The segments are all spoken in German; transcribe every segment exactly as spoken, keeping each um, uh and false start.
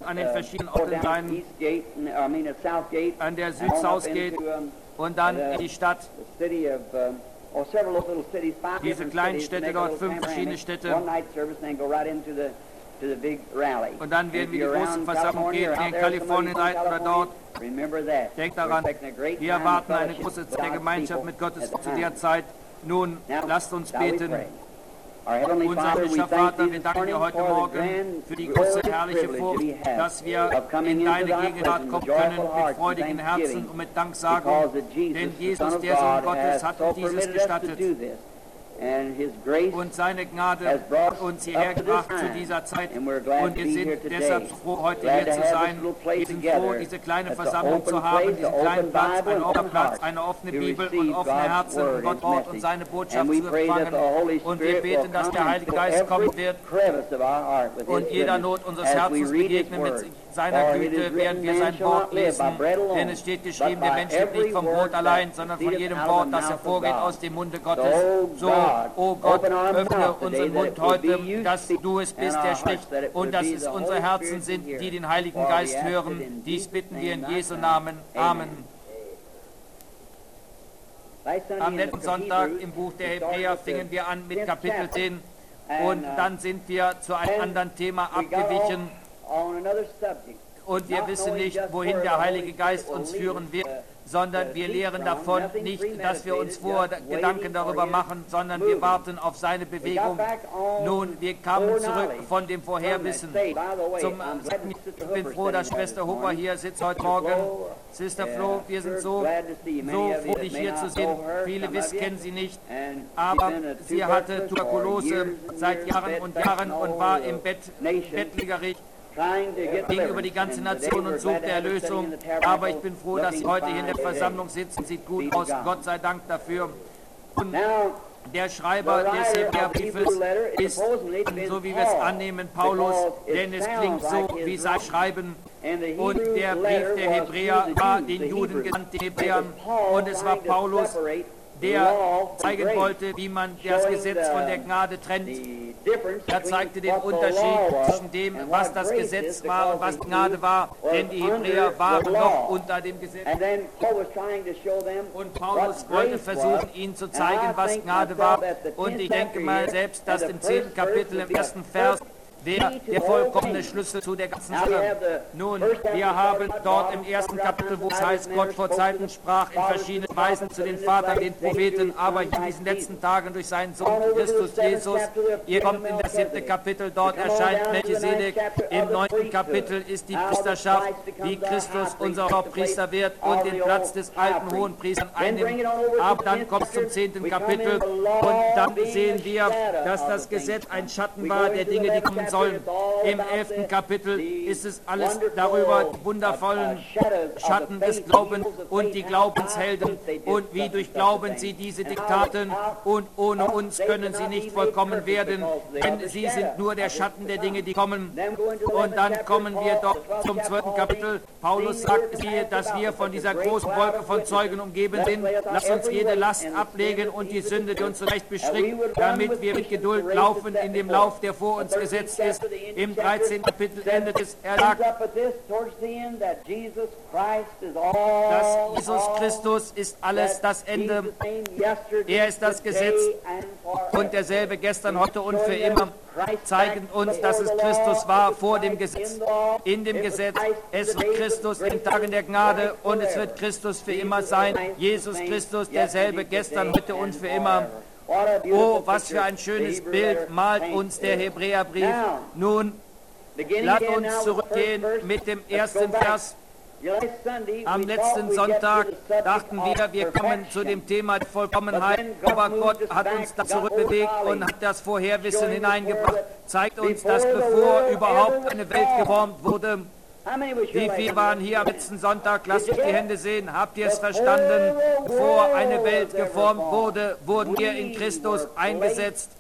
an den verschiedenen Orten sein, an der Süd-South-Gate und dann in die Stadt. Diese kleinen Städte dort, fünf verschiedene Städte. Und dann werden wir die große Versammlung gehen, die in Kalifornien seid oder dort. Denkt daran, wir erwarten eine große Zeit der Gemeinschaft mit Gottes zu der Zeit. Nun, lasst uns beten. Unser himmlischer Vater, wir danken dir heute Morgen für die große, herrliche Furcht, dass wir in deine Gegenwart kommen können mit freudigen Herzen und mit Danksagung. Denn Jesus, der Sohn Gottes, hat uns dieses gestattet. Und seine Gnade hat uns hierher gebracht zu dieser Zeit. Und wir sind deshalb froh, heute hier zu sein. Wir sind froh, diese kleine Versammlung zu haben, diesen kleinen Platz, einen offenen Platz, eine offene Bibel und offene Herzen, um Gott Wort und seine Botschaft zu empfangen. Und wir beten, dass der Heilige Geist kommen wird und jeder Not unseres Herzens begegnen mit seiner Güte, während wir sein Wort lesen. Denn es steht geschrieben, der Mensch lebt nicht vom Brot allein, sondern von jedem Wort, das hervorgeht aus dem Munde Gottes. So, oh Gott, öffne unseren Mund heute, dass du es bist, der spricht, und dass es unsere Herzen sind, die den Heiligen Geist hören. Dies bitten wir in Jesu Namen. Amen. Am letzten Sonntag im Buch der Hebräer fingen wir an mit Kapitel zehn und dann sind wir zu einem anderen Thema abgewichen. Und wir wissen nicht, wohin der Heilige Geist uns führen wird, sondern wir lehren davon nicht, dass wir uns vor Gedanken darüber machen, sondern wir warten auf seine Bewegung. Nun, wir kamen zurück von dem Vorherwissen. Zum, ich bin froh, dass Schwester Hooper hier sitzt heute Morgen. Sister Flo, wir sind so, so froh, dich hier zu sehen. Viele wissen, kennen sie nicht, aber sie hatte Tuberkulose seit Jahren und Jahren und war im Bett, bettlägerig. Ging über die ganze Nation und suchte Erlösung. Aber ich bin froh, dass sie heute hier in der Versammlung sitzt. Sieht gut aus. Gott sei Dank dafür. Und der Schreiber des Hebräerbriefes ist, so wie wir es annehmen, Paulus, denn es klingt so wie sein Schreiben. Und der Brief der Hebräer war den Juden gesandt, den Hebräern. Und es war Paulus, der zeigen wollte, wie man das Gesetz von der Gnade trennt. Er zeigte den Unterschied zwischen dem, was das Gesetz war und was Gnade war, denn die Hebräer waren noch unter dem Gesetz. Und Paulus wollte versuchen, ihnen zu zeigen, was Gnade war. Und ich denke mal selbst, dass im zehnten Kapitel, im ersten Vers, der, der vollkommene Schlüssel zu der ganzen Sache. Nun, wir haben dort im ersten Kapitel, wo es heißt, Gott vor Zeiten sprach in verschiedenen Weisen zu den Vatern, den Propheten, aber in diesen letzten Tagen durch seinen Sohn Christus Jesus. Ihr kommt in das siebte Kapitel, dort erscheint Melchisedek. Im neunten Kapitel ist die Priesterschaft, wie Christus unser Priester wird und den Platz des alten Hohenpriesters einnimmt. Aber dann kommt es zum zehnten Kapitel und dann sehen wir, dass das Gesetz ein Schatten war der Dinge, die kommen sollen. Im elften Kapitel ist es alles darüber, die wundervollen Schatten des Glaubens und die Glaubenshelden und wie durch Glauben sie diese Diktaten und ohne uns können sie nicht vollkommen werden, denn sie sind nur der Schatten der Dinge, die kommen. Und dann kommen wir doch zum zwölften Kapitel. Paulus sagt, siehe, dass wir von dieser großen Wolke von Zeugen umgeben sind. Lass uns jede Last ablegen und die Sünde, die uns so leicht beschränkt, damit wir mit Geduld laufen in dem Lauf, der vor uns gesetzt ist. Im dreizehnten Kapitel endet es, er sagt, dass Jesus Christus ist alles das Ende. Er ist das Gesetz und derselbe gestern, heute und für immer zeigen uns, dass es Christus war vor dem Gesetz, in dem Gesetz. Es wird Christus in den Tagen der Gnade und es wird Christus für immer sein. Jesus Christus, derselbe gestern, heute und für immer. Oh, was für ein schönes Bild malt uns der Hebräerbrief. Nun, lasst uns zurückgehen mit dem ersten Vers. Am letzten Sonntag dachten wir, wir kommen zu dem Thema der Vollkommenheit, aber Gott hat uns da zurückbewegt und hat das Vorherwissen hineingebracht, zeigt uns, dass bevor überhaupt eine Welt geformt wurde, wie viele waren hier am letzten Sonntag? Lasst mich die Hände sehen. Habt ihr es verstanden? Bevor eine Welt geformt wurde, wurden wir in Christus eingesetzt.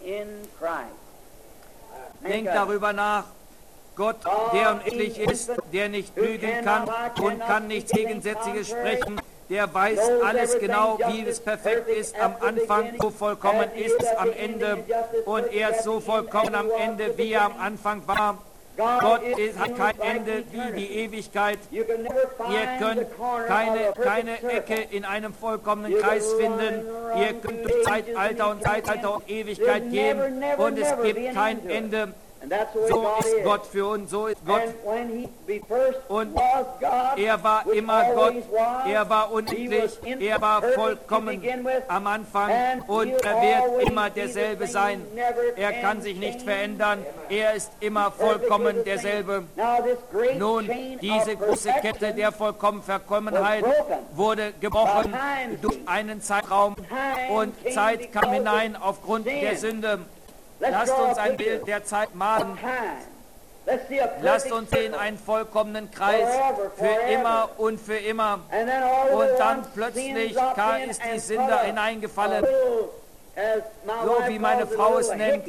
Denkt darüber nach. Gott, der unendlich ist, der nicht lügen kann und kann nichts Gegensätzliches sprechen, der weiß alles genau, wie es perfekt ist am Anfang, so vollkommen ist es am Ende. Und er ist so vollkommen am Ende, wie er am Anfang war. Gott ist, hat kein Ende wie die Ewigkeit. Ihr könnt keine, keine Ecke in einem vollkommenen Kreis finden. Ihr könnt durch Zeitalter und Zeitalter und Ewigkeit gehen und es gibt kein Ende. So ist Gott für uns, so ist Gott. Und er war immer Gott, er war unendlich, er war vollkommen am Anfang und er wird immer derselbe sein. Er kann sich nicht verändern, er ist immer vollkommen derselbe. Nun, diese große Kette der Vollkommenheit wurde gebrochen durch einen Zeitraum und Zeit kam hinein aufgrund der Sünde. Lasst uns ein Bild der Zeit malen. Lasst uns sehen einen vollkommenen Kreis für immer und für immer. Und dann plötzlich ist die Sünde hineingefallen, so wie meine Frau es nennt,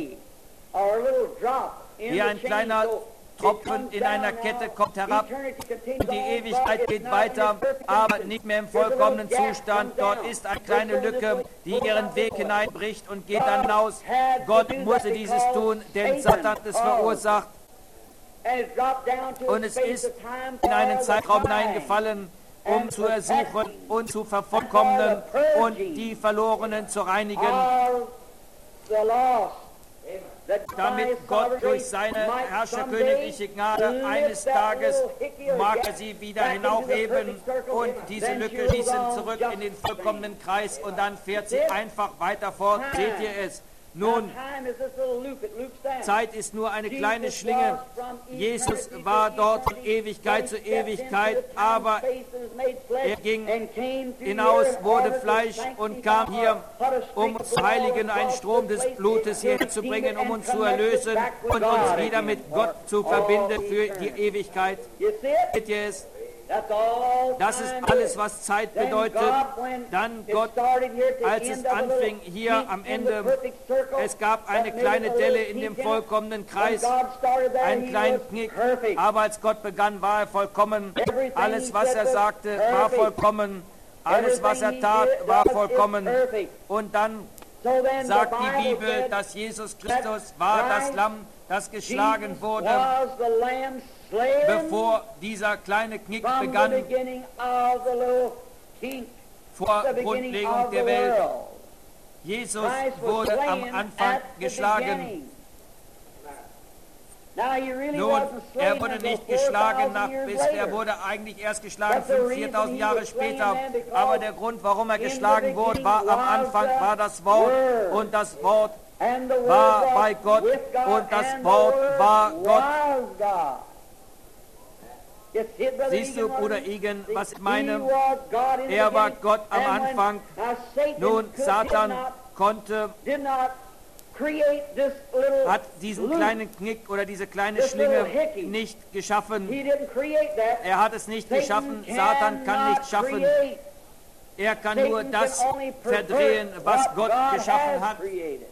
wie ein kleiner Tropfen in einer Kette kommt herab und die Ewigkeit geht weiter, aber nicht mehr im vollkommenen Zustand. Dort ist eine kleine Lücke, die ihren Weg hineinbricht und geht dann hinaus. Gott musste dieses tun, denn Satan es verursacht. Und es ist in einen Zeitraum hineingefallen, um zu ersuchen und zu vervollkommnen und die Verlorenen zu reinigen, damit Gott durch seine herrscherkönigliche Gnade eines Tages mag er sie wieder hinaufheben und diese Lücke schließen zurück in den vollkommenen Kreis und dann fährt sie einfach weiter fort. Seht ihr es? Nun, Zeit ist nur eine kleine Schlinge. Jesus war dort von Ewigkeit zu Ewigkeit, aber er ging hinaus, wurde Fleisch und kam hier, um uns zu heiligen, einen Strom des Blutes hierher zu bringen, um uns zu erlösen und uns wieder mit Gott zu verbinden für die Ewigkeit. Seht ihr es? Das ist alles, was Zeit bedeutet. Dann Gott, als es anfing, hier am Ende, es gab eine kleine Delle in dem vollkommenen Kreis, einen kleinen Knick, aber als Gott begann, war er vollkommen. Alles, was er sagte, war vollkommen. Alles, was er tat, war vollkommen. Und dann sagt die Bibel, dass Jesus Christus war das Lamm, das geschlagen wurde, bevor dieser kleine Knick begann, vor Grundlegung der Welt. Jesus wurde am Anfang geschlagen. Nun, er wurde nicht geschlagen, nach, bis, er wurde eigentlich erst geschlagen viertausend Jahre später. Aber der Grund, warum er geschlagen wurde, war am Anfang, war das Wort. Und das Wort war bei Gott und das Wort war Gott. Siehst du, Bruder Egan, was ich meine? Er war Gott am Anfang. Nun, Satan konnte, hat diesen kleinen Knick oder diese kleine Schlinge nicht geschaffen. Er hat es nicht geschaffen. Satan kann nicht schaffen. Er kann nur das verdrehen, was Gott geschaffen hat.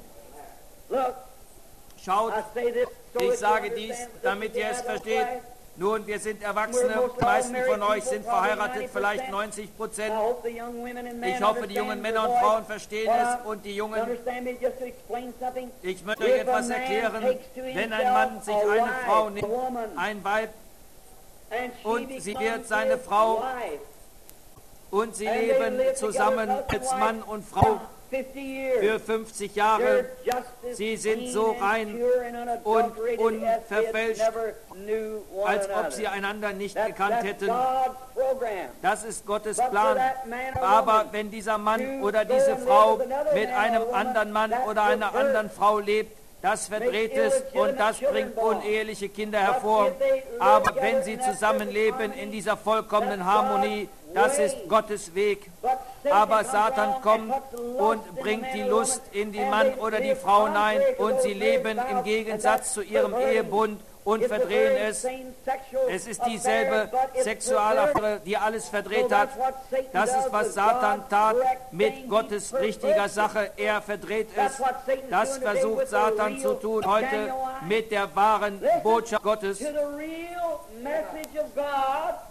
Schaut, ich sage dies, damit ihr es versteht. Nun, wir sind Erwachsene, die meisten von euch sind verheiratet, vielleicht neunzig Prozent. Ich hoffe, die jungen Männer und Frauen verstehen es und die Jungen. Ich möchte euch etwas erklären. Wenn ein Mann sich eine Frau nimmt, ein Weib, und sie wird seine Frau, und sie leben zusammen als Mann und Frau für fünfzig Jahre. Sie sind so rein und unverfälscht, als ob sie einander nicht gekannt hätten. Das ist Gottes Plan. Aber wenn dieser Mann oder diese Frau mit einem anderen Mann oder einer anderen Frau lebt, das verdreht es und das bringt uneheliche Kinder hervor. Aber wenn sie zusammenleben in dieser vollkommenen Harmonie, das ist Gottes Weg. Aber Satan kommt und bringt die Lust in die Mann oder die Frau hinein und sie leben im Gegensatz zu ihrem Ehebund und verdrehen es. Es ist dieselbe Sexualaffäre, die alles verdreht hat. Das ist, was Satan tat mit Gottes richtiger Sache. Er verdreht es. Das versucht Satan zu tun heute mit der wahren Botschaft Gottes.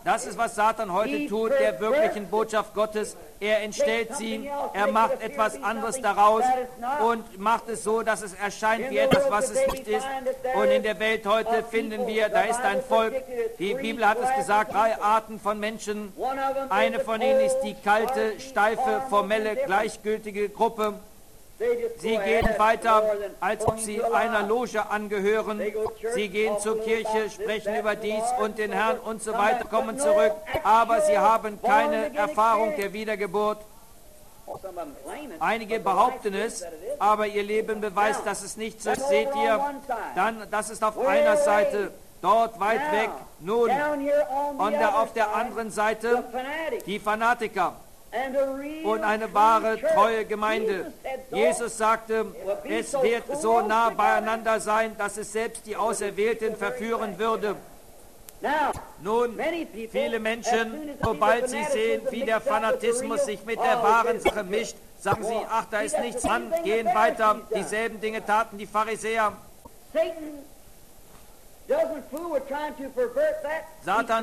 Das ist, was Satan heute tut, der wirklichen Botschaft Gottes. Er entstellt sie, er macht etwas anderes daraus und macht es so, dass es erscheint wie etwas, was es nicht ist. Und in der Welt heute finden wir, da ist ein Volk, die Bibel hat es gesagt, drei Arten von Menschen. Eine von ihnen ist die kalte, steife, formelle, gleichgültige Gruppe. Sie gehen weiter, als ob sie einer Loge angehören. Sie gehen zur Kirche, sprechen über dies und den Herrn und so weiter, kommen zurück. Aber sie haben keine Erfahrung der Wiedergeburt. Einige behaupten es, aber ihr Leben beweist, dass es nicht so ist. Seht ihr, dann, das ist auf einer Seite, dort weit weg. Nun, und der, auf der anderen Seite die Fanatiker. Und eine wahre, treue Gemeinde. Jesus sagte, es wird so nah beieinander sein, dass es selbst die Auserwählten verführen würde. Nun, viele Menschen, sobald sie sehen, wie der Fanatismus sich mit der wahren Sache mischt, sagen sie, ach, da ist nichts dran, gehen weiter. Dieselben Dinge taten die Pharisäer. Satan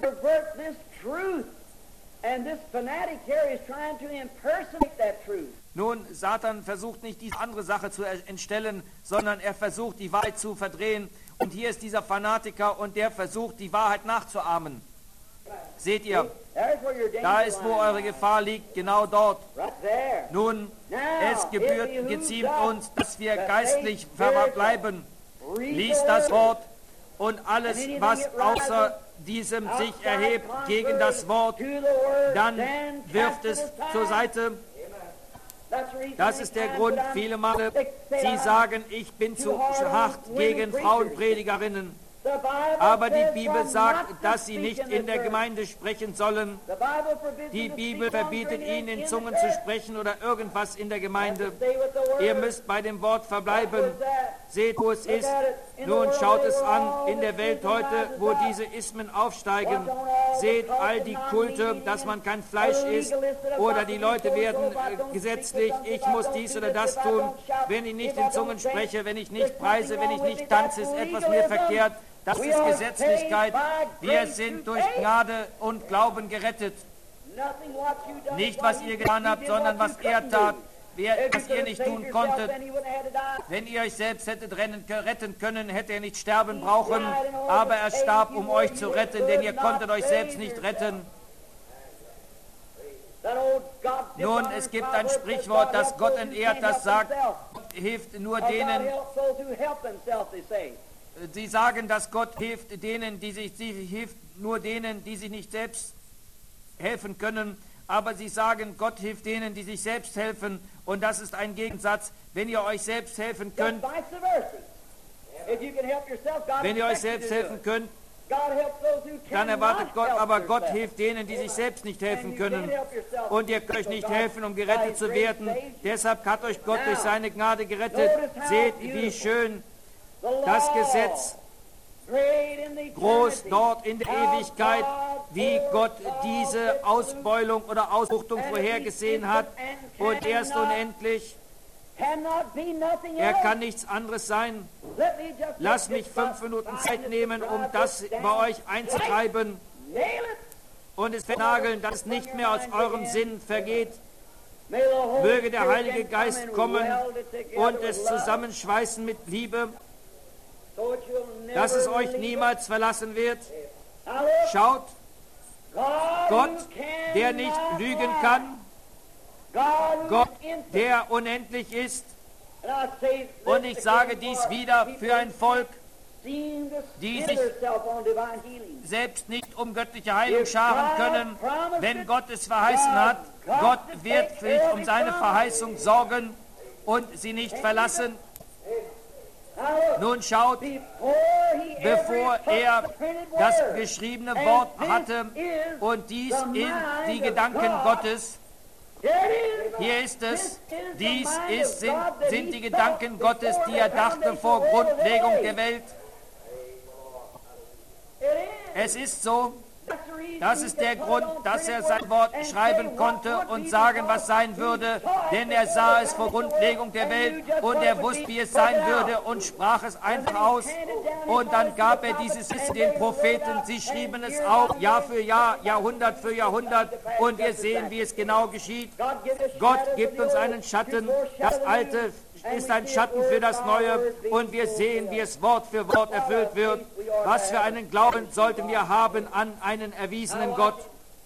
And this fanatic here is trying to impersonate that truth. Nun, Satan versucht nicht diese andere Sache zu entstellen, sondern er versucht, die Wahrheit zu verdrehen. Und hier ist dieser Fanatiker und der versucht, die Wahrheit nachzuahmen. Seht ihr, da ist, wo eure Gefahr liegt, genau dort. Nun, es gebührt, geziemt uns, dass wir geistlich verbleiben. Lies das Wort und alles, was außer diesem sich erhebt gegen das Wort, dann wirft es zur Seite. Das ist der Grund, viele Male, sie sagen, ich bin zu hart gegen Frauenpredigerinnen. Aber die Bibel sagt, dass sie nicht in der Gemeinde sprechen sollen. Die Bibel verbietet ihnen, in Zungen zu sprechen oder irgendwas in der Gemeinde. Ihr müsst bei dem Wort verbleiben. Seht, wo es ist. Nun schaut es an in der Welt heute, wo diese Ismen aufsteigen. Seht all die Kulte, dass man kein Fleisch isst. Oder die Leute werden äh, gesetzlich, ich muss dies oder das tun. Wenn ich nicht in Zungen spreche, wenn ich nicht preise, wenn ich nicht tanze, ist etwas mir verkehrt. Das ist Gesetzlichkeit. Wir sind durch Gnade und Glauben gerettet. Nicht, was ihr getan habt, sondern was er tat, was ihr nicht tun konntet. Wenn ihr euch selbst hättet retten können, hätte er nicht sterben brauchen. Aber er starb, um euch zu retten, denn ihr konntet euch selbst nicht retten. Nun, es gibt ein Sprichwort, das Gott entehrt, das sagt, hilft nur denen, sie sagen, dass Gott hilft denen, die sich, sie hilft nur denen, die sich nicht selbst helfen können, aber sie sagen, Gott hilft denen, die sich selbst helfen, und das ist ein Gegensatz. Wenn ihr euch selbst helfen könnt, wenn ihr euch selbst helfen könnt, dann erwartet Gott, aber Gott hilft denen, die sich selbst nicht helfen können. Und ihr könnt euch nicht helfen, um gerettet zu werden. Deshalb hat euch Gott durch seine Gnade gerettet. Seht, wie schön das Gesetz, groß dort in der Ewigkeit, wie Gott diese Ausbeulung oder Ausbuchtung vorhergesehen hat, und erst unendlich, er kann nichts anderes sein. Lasst mich fünf Minuten Zeit nehmen, um das bei euch einzutreiben und es vernageln, dass es nicht mehr aus eurem Sinn vergeht. Möge der Heilige Geist kommen und es zusammenschweißen mit Liebe, dass es euch niemals verlassen wird. Schaut, Gott, der nicht lügen kann, Gott, der unendlich ist. Und ich sage dies wieder für ein Volk, die sich selbst nicht um göttliche Heilung scharen können. Wenn Gott es verheißen hat, Gott wird sich um seine Verheißung sorgen und sie nicht verlassen. Nun schaut, bevor er das geschriebene Wort hatte und dies in die Gedanken Gottes, hier ist es, dies ist, sind, sind die Gedanken Gottes, die er dachte vor Grundlegung der Welt. Es ist so, Das ist der Grund, dass er sein Wort schreiben konnte und sagen, was sein würde, denn er sah es vor Grundlegung der Welt und er wusste, wie es sein würde und sprach es einfach aus. Und dann gab er dieses Wissen den Propheten, sie schrieben es auf, Jahr für Jahr, Jahrhundert für Jahrhundert, und wir sehen, wie es genau geschieht. Gott gibt uns einen Schatten, das Alte ist ein Schatten für das Neue, und wir sehen, wie es Wort für Wort erfüllt wird. Was für einen Glauben sollten wir haben an einen erwiesenen Gott?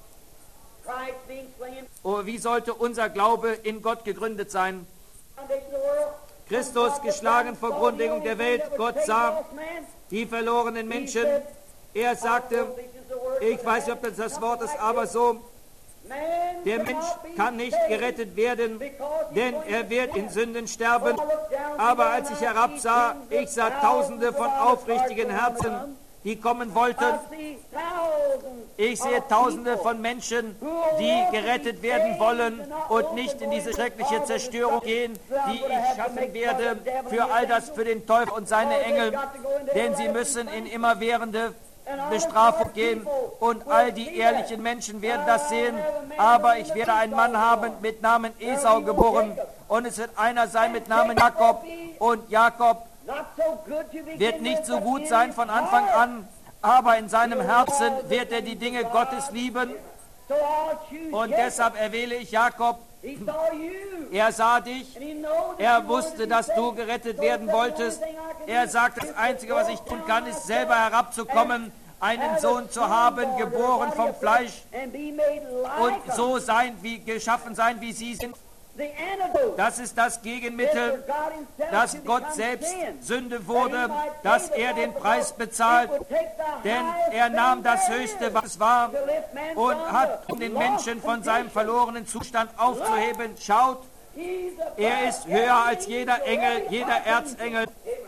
Oh, wie sollte unser Glaube in Gott gegründet sein? Christus geschlagen vor Grundlegung der Welt, Gott sah die verlorenen Menschen. Er sagte, ich weiß nicht, ob das das Wort ist, aber so, der Mensch kann nicht gerettet werden, denn er wird in Sünden sterben. Aber als ich herabsah, ich sah Tausende von aufrichtigen Herzen, die kommen wollten. Ich sehe Tausende von Menschen, die gerettet werden wollen und nicht in diese schreckliche Zerstörung gehen, die ich schaffen werde für all das, für den Teufel und seine Engel, denn sie müssen in immerwährende Bestrafung gehen, und all die ehrlichen Menschen werden das sehen. Aber ich werde einen Mann haben mit Namen Esau geboren, und es wird einer sein mit Namen Jakob, und Jakob wird nicht so gut sein von Anfang an, aber in seinem Herzen wird er die Dinge Gottes lieben, und deshalb erwähle ich Jakob. Er sah dich, er wusste, dass du gerettet werden wolltest. Er sagt, das Einzige, was ich tun kann, ist selber herabzukommen, einen Sohn zu haben, geboren vom Fleisch und so sein, wie geschaffen sein, wie sie sind. Das ist das Gegenmittel, dass Gott selbst Sünde wurde, dass er den Preis bezahlt, denn er nahm das Höchste, was war, und hat, um den Menschen von seinem verlorenen Zustand aufzuheben. Schaut, er ist höher als jeder Engel, jeder Erzengel.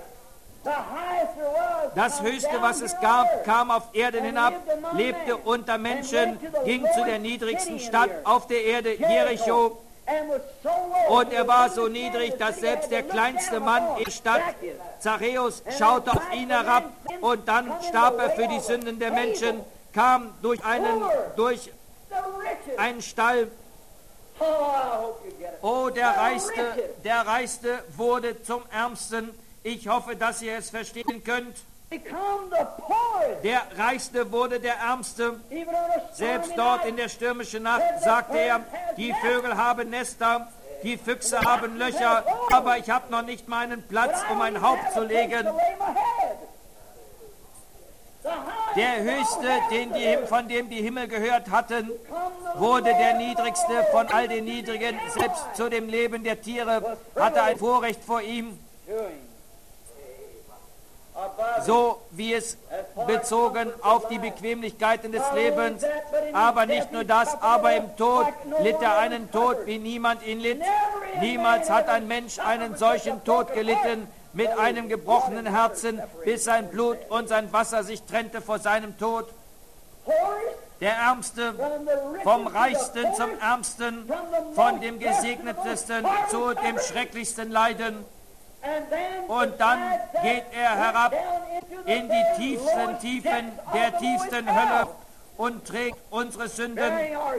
Das Höchste, was es gab, kam auf Erden hinab, lebte unter Menschen, ging zu der niedrigsten Stadt auf der Erde, Jericho. Und er war so niedrig, dass selbst der kleinste Mann in der Stadt, Zachäus, schaute auf ihn herab, und dann starb er für die Sünden der Menschen, kam durch einen, durch einen Stall. Oh, der Reichste, der Reichste wurde zum Ärmsten. Ich hoffe, dass ihr es verstehen könnt. Der Reichste wurde der Ärmste. Selbst dort in der stürmischen Nacht sagte er, die Vögel haben Nester, die Füchse haben Löcher, aber ich habe noch nicht meinen Platz, um mein Haupt zu legen. Der Höchste, den die, von dem die Himmel gehört hatten, wurde der Niedrigste von all den Niedrigen. Selbst zu dem Leben der Tiere hatte ein Vorrecht vor ihm. So wie es bezogen auf die Bequemlichkeiten des Lebens, aber nicht nur das, aber im Tod litt er einen Tod, wie niemand ihn litt. Niemals hat ein Mensch einen solchen Tod gelitten, mit einem gebrochenen Herzen, bis sein Blut und sein Wasser sich trennte vor seinem Tod. Der Ärmste, vom Reichsten zum Ärmsten, von dem Gesegnetsten zu dem schrecklichsten Leiden. Und dann geht er herab in die tiefsten Tiefen der tiefsten Hölle und trägt unsere Sünden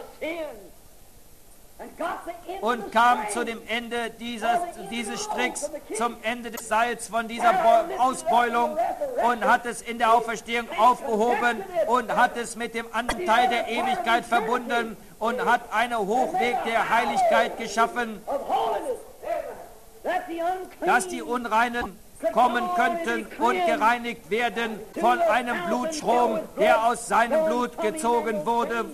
und kam zu dem Ende dieses, dieses Stricks, zum Ende des Seils von dieser Ausbeulung, und hat es in der Auferstehung aufgehoben und hat es mit dem anderen Teil der Ewigkeit verbunden und hat einen Hochweg der Heiligkeit geschaffen, dass die Unreinen kommen könnten und gereinigt werden von einem Blutstrom, der aus seinem Blut gezogen wurde.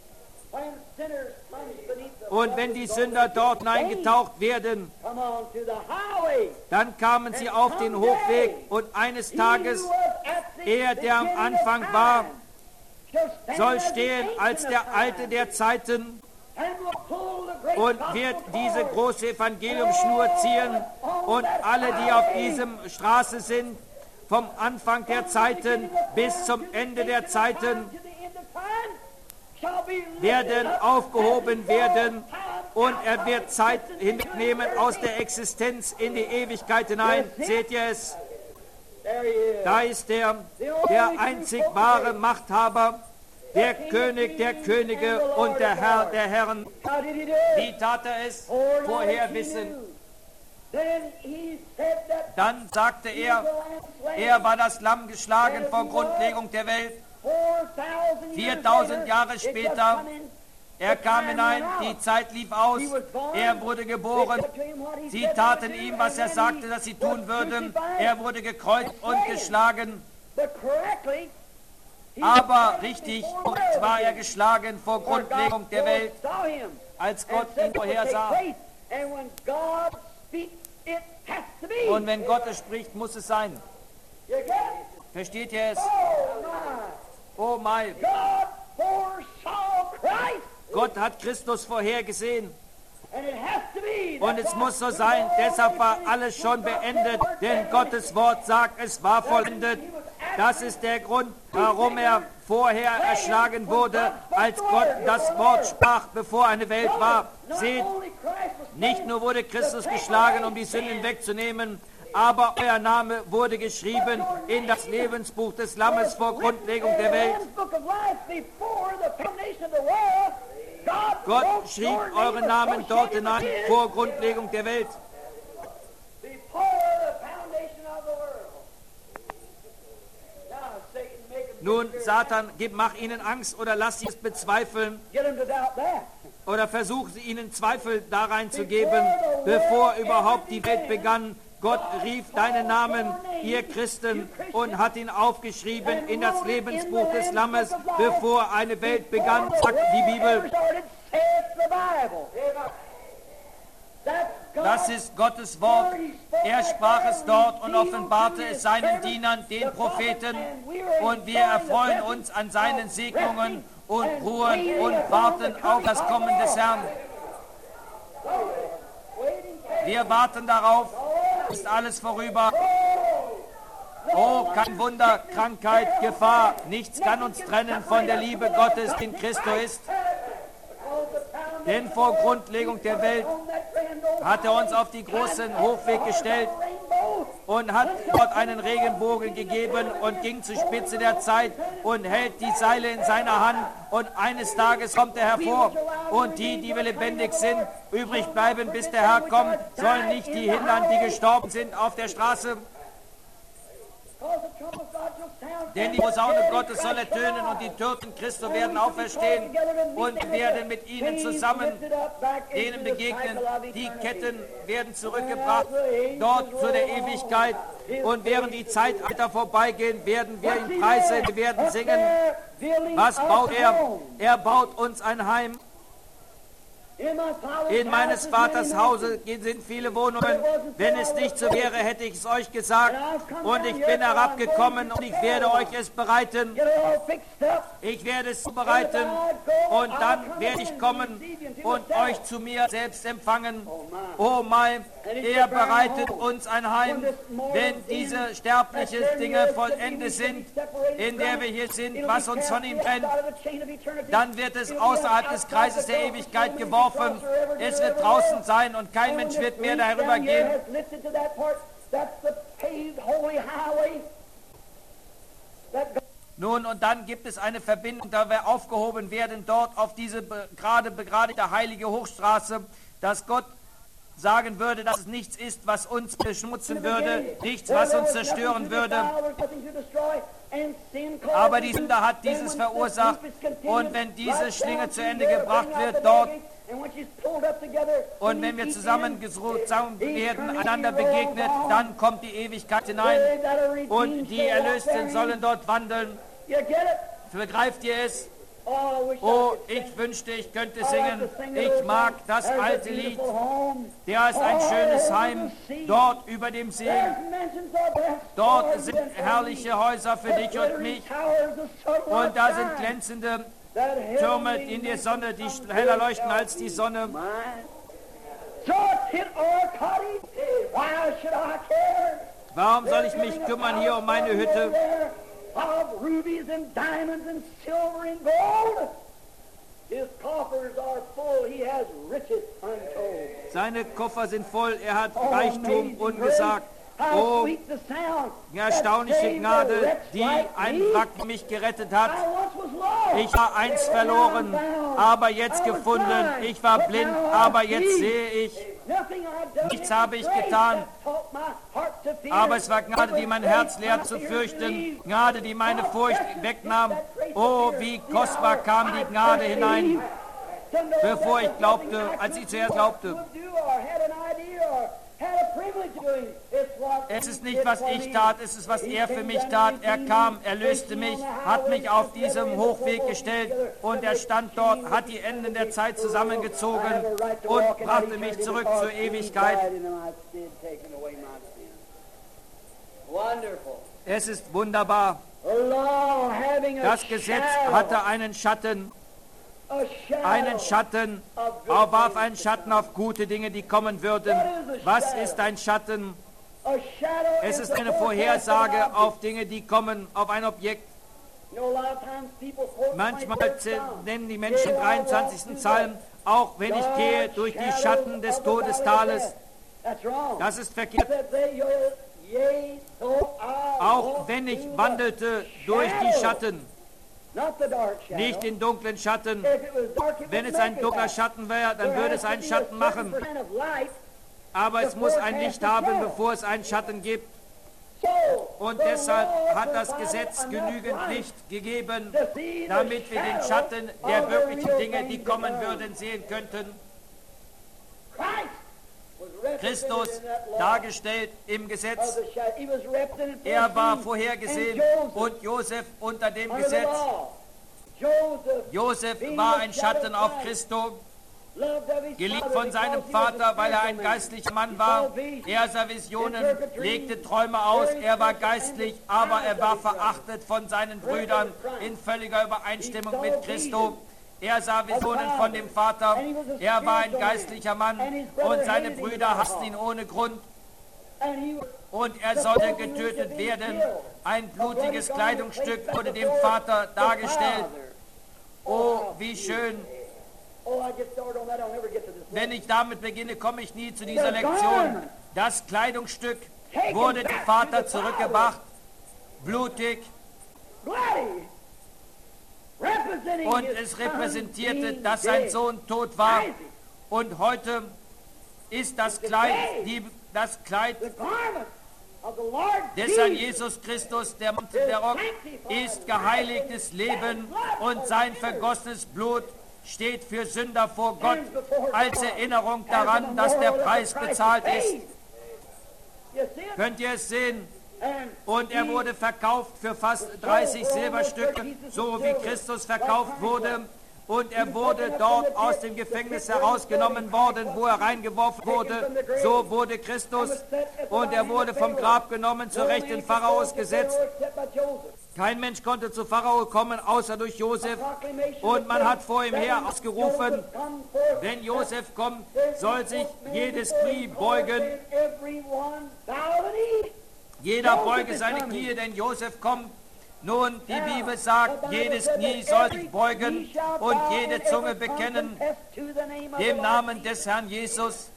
Und wenn die Sünder dort hineingetaucht werden, dann kamen sie auf den Hochweg, und eines Tages, er, der am Anfang war, soll stehen als der Alte der Zeiten und wird diese große Evangeliumsschnur ziehen, und alle, die auf diesem Straße sind, vom Anfang der Zeiten bis zum Ende der Zeiten, werden aufgehoben werden, und er wird Zeit hinnehmen aus der Existenz in die Ewigkeit hinein. Seht ihr es? Da ist er, der einzig wahre Machthaber, der König der Könige und der Herr der Herren. Wie tat er es? Vorher wissen. Dann sagte er, er war das Lamm geschlagen vor Grundlegung der Welt. viertausend Jahre später, er kam hinein, die Zeit lief aus, er wurde geboren. Sie taten ihm, was er sagte, dass sie tun würden. Er wurde gekreuzt und geschlagen. Aber richtig war er geschlagen vor Grundlegung der Welt, als Gott ihn vorhersah. Und wenn Gott es spricht, muss es sein. Versteht ihr es? Oh mein. Gott hat Christus vorhergesehen. Und es muss so sein, deshalb war alles schon beendet, denn Gottes Wort sagt, es war vollendet. Das ist der Grund, warum er vorher erschlagen wurde, als Gott das Wort sprach, bevor eine Welt war. Seht, nicht nur wurde Christus geschlagen, um die Sünden wegzunehmen, aber euer Name wurde geschrieben in das Lebensbuch des Lammes vor Grundlegung der Welt. Gott schrieb euren Namen dort hinein vor Grundlegung der Welt. Nun, Satan, gib, mach ihnen Angst oder lass sie es bezweifeln oder versuch sie ihnen Zweifel da reinzugeben, bevor überhaupt die Welt begann. Gott rief deinen Namen, ihr Christen, und hat ihn aufgeschrieben in das Lebensbuch des Lammes, bevor eine Welt begann, sagt die Bibel. Das ist Gottes Wort. Er sprach es dort und offenbarte es seinen Dienern, den Propheten, und wir erfreuen uns an seinen Segnungen und ruhen und warten auf das Kommen des Herrn. Wir warten darauf, ist alles vorüber. Oh, kein Wunder, Krankheit, Gefahr, nichts kann uns trennen von der Liebe Gottes, die in Christus ist. Denn vor Grundlegung der Welt hat er uns auf die großen Hochweg gestellt und hat dort einen Regenbogen gegeben und ging zur Spitze der Zeit und hält die Seile in seiner Hand, und eines Tages kommt er hervor, und die, die wir lebendig sind, übrig bleiben, bis der Herr kommt, sollen nicht die hindern, die gestorben sind auf der Straße. Denn die Posaune Gottes soll ertönen und die Toten Christus werden auferstehen und werden mit ihnen zusammen denen begegnen. Die Ketten werden zurückgebracht, dort zu der Ewigkeit. Und während die Zeitalter vorbeigehen, werden wir ihn preisen, wir werden singen. Was baut er? Er baut uns ein Heim. In meines Vaters Hause sind viele Wohnungen. Wenn es nicht so wäre, hätte ich es euch gesagt. Und ich bin herabgekommen und ich werde euch es bereiten. Ich werde es bereiten und dann werde ich kommen und euch zu mir selbst empfangen. Oh mein, er bereitet uns ein Heim, wenn diese sterblichen Dinge vollendet sind, in der wir hier sind, was uns von ihm trennt. Dann wird es außerhalb des Kreises der Ewigkeit geworfen. Es wird draußen sein und kein Mensch wird mehr darüber gehen. Nun, und dann gibt es eine Verbindung, da wir aufgehoben werden, dort auf diese gerade begradigte heilige Hochstraße, dass Gott sagen würde, dass es nichts ist, was uns beschmutzen würde, nichts, was uns zerstören würde. Aber die Sünde hat dieses verursacht, und wenn diese Schlinge zu Ende gebracht wird dort, und wenn wir zusammengesucht werden, einander begegnet, dann kommt die Ewigkeit hinein, und die Erlösten sollen dort wandeln. Begreift ihr es? Oh, ich wünschte, ich könnte singen. Ich mag das alte Lied. Der ist ein schönes Heim, dort über dem See. Dort sind herrliche Häuser für dich und mich. Und da sind glänzende Türme in der Sonne, die heller leuchten als die Sonne. Warum soll ich mich kümmern hier um meine Hütte? Of rubies and diamonds and silver and gold. His coffers are full, he has riches untold. Seine Koffer sind voll, er hat Reichtum ungesagt. Oh, erstaunliche Gnade, die ein Wrack mich gerettet hat. Ich war einst verloren, aber jetzt gefunden. Ich war blind, aber jetzt sehe ich. Nichts habe ich getan, aber es war Gnade, die mein Herz lehrt zu fürchten, Gnade, die meine Furcht wegnahm. Oh, wie kostbar kam die Gnade hinein, bevor ich glaubte, als ich zuerst glaubte. Es ist nicht, was ich tat, es ist, was er für mich tat. Er kam, er löste mich, hat mich auf diesem Hochweg gestellt und er stand dort, hat die Enden der Zeit zusammengezogen und brachte mich zurück zur Ewigkeit. Es ist wunderbar. Das Gesetz hatte einen Schatten, einen Schatten, warf einen Schatten auf gute Dinge, die kommen würden. Was ist ein Schatten? Es ist eine Vorhersage auf Dinge, die kommen, auf ein Objekt. Manchmal nennen die Menschen den dreiundzwanzigsten Psalm, auch wenn ich gehe durch die Schatten des Todestales. Das ist verkehrt. Auch wenn ich wandelte durch die Schatten, nicht in dunklen Schatten. Wenn es ein dunkler Schatten wäre, dann würde es einen Schatten machen. Aber es muss ein Licht haben, bevor es einen Schatten gibt. Und deshalb hat das Gesetz genügend Licht gegeben, damit wir den Schatten der wirklichen Dinge, die kommen würden, sehen könnten. Christus dargestellt im Gesetz. Er war vorhergesehen und Josef unter dem Gesetz. Josef war ein Schatten auf Christus, geliebt von seinem Vater, weil er ein geistlicher Mann war. Er sah Visionen, legte Träume aus. Er war geistlich, aber er war verachtet von seinen Brüdern in völliger Übereinstimmung mit Christus. Er sah Visionen von dem Vater, er war ein geistlicher Mann und seine Brüder hassten ihn ohne Grund und er sollte getötet werden. Ein blutiges Kleidungsstück wurde dem Vater dargestellt. Oh, wie schön. Wenn ich damit beginne, komme ich nie zu dieser Lektion. Das Kleidungsstück wurde dem Vater zurückgebracht, blutig. Und es repräsentierte, dass sein Sohn tot war. Und heute ist das Kleid, die, das Kleid des Herrn Jesus Christus, der Mantel der Rock, ist geheiligtes Leben und sein vergossenes Blut steht für Sünder vor Gott als Erinnerung daran, dass der Preis bezahlt ist. Könnt ihr es sehen? Und er wurde verkauft für fast dreißig Silberstücke, so wie Christus verkauft wurde. Und er wurde dort aus dem Gefängnis herausgenommen worden, wo er reingeworfen wurde. So wurde Christus. Und er wurde vom Grab genommen, zur Rechten Pharaos gesetzt. Kein Mensch konnte zu Pharao kommen, außer durch Josef. Und man hat vor ihm her ausgerufen, wenn Josef kommt, soll sich jedes Knie beugen. Jeder beuge seine Knie, denn Josef kommt. Nun, die Bibel sagt, jedes Knie soll sich beugen und jede Zunge bekennen dem Namen des Herrn Jesus.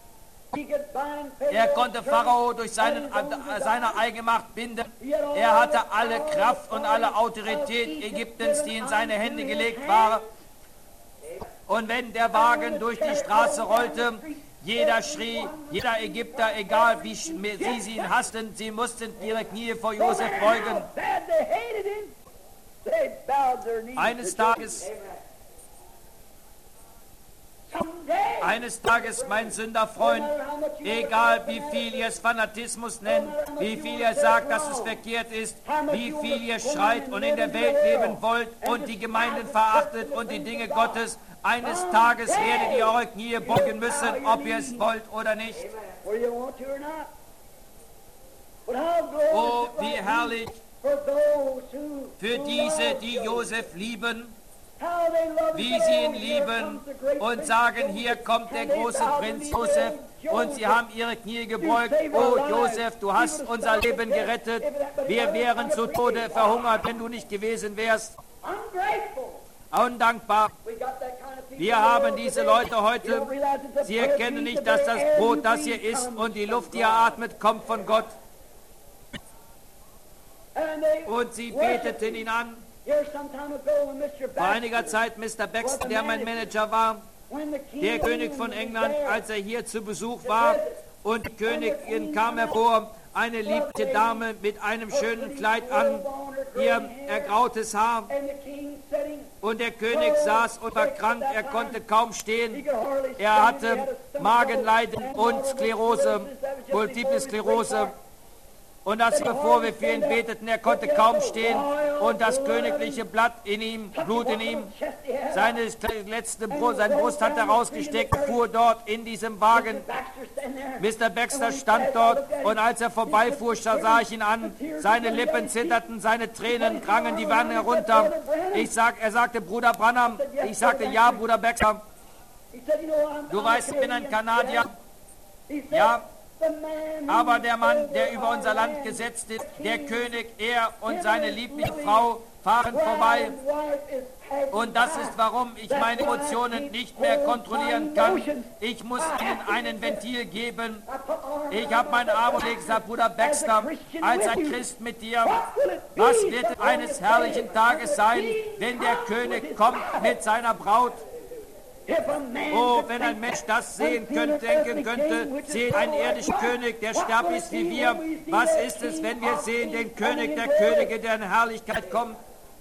Er konnte Pharao durch seinen, seine Eigenmacht binden. Er hatte alle Kraft und alle Autorität Ägyptens, die in seine Hände gelegt war. Und wenn der Wagen durch die Straße rollte, jeder schrie, jeder Ägypter, egal wie sie, sie ihn hassten, sie mussten ihre Knie vor Josef beugen. Eines Tages, eines Tages, mein Sünderfreund, egal wie viel ihr es Fanatismus nennt, wie viel ihr sagt, dass es verkehrt ist, wie viel ihr schreit und in der Welt leben wollt und die Gemeinden verachtet und die Dinge Gottes, eines Tages werdet ihr eure Knie beugen müssen, ob ihr es wollt oder nicht. Oh, wie herrlich für diese, die Josef lieben, wie sie ihn lieben und sagen, hier kommt der große Prinz Josef, und sie haben ihre Knie gebeugt. Oh Josef, du hast unser Leben gerettet. Wir wären zu Tode verhungert, wenn du nicht gewesen wärst. Undankbar. Wir haben diese Leute heute, sie erkennen nicht, dass das Brot, das hier ist und die Luft, die er atmet, kommt von Gott. Und sie beteten ihn an. Vor einiger Zeit Mister Baxter, der mein Manager war, der König von England, als er hier zu Besuch war, und die Königin kam hervor, eine liebliche Dame mit einem schönen Kleid an, ihr ergrautes Haar, und der König saß und war krank, er konnte kaum stehen, er hatte Magenleiden und Sklerose, Multiple Sklerose. Und das bevor wir für ihn beteten, er konnte kaum stehen und das königliche Blatt in ihm, Blut in ihm, seine letzte Brust, seine Brust hat er rausgesteckt, fuhr dort in diesem Wagen. Mister Baxter stand dort und als er vorbeifuhr, sah ich ihn an, seine Lippen zitterten, seine Tränen drangen die Wangen herunter. Ich sag, er sagte, Bruder Branham, ich sagte, ja, Bruder Baxter, du weißt, ich bin ein Kanadier. Ja. Aber der Mann, der über unser Land gesetzt ist, der König, er und seine liebliche Frau fahren vorbei. Und das ist, warum ich meine Emotionen nicht mehr kontrollieren kann. Ich muss ihnen einen Ventil geben. Ich habe meinen Arm gelegt, gesagt, Bruder Baxter, als ein Christ mit dir, was wird eines herrlichen Tages sein, wenn der König kommt mit seiner Braut? Oh, wenn ein Mensch das sehen könnte, denken könnte, sehen einen irdischen König, der sterblich ist wie wir. Was ist es, wenn wir sehen den König der Könige, der in Herrlichkeit kommt?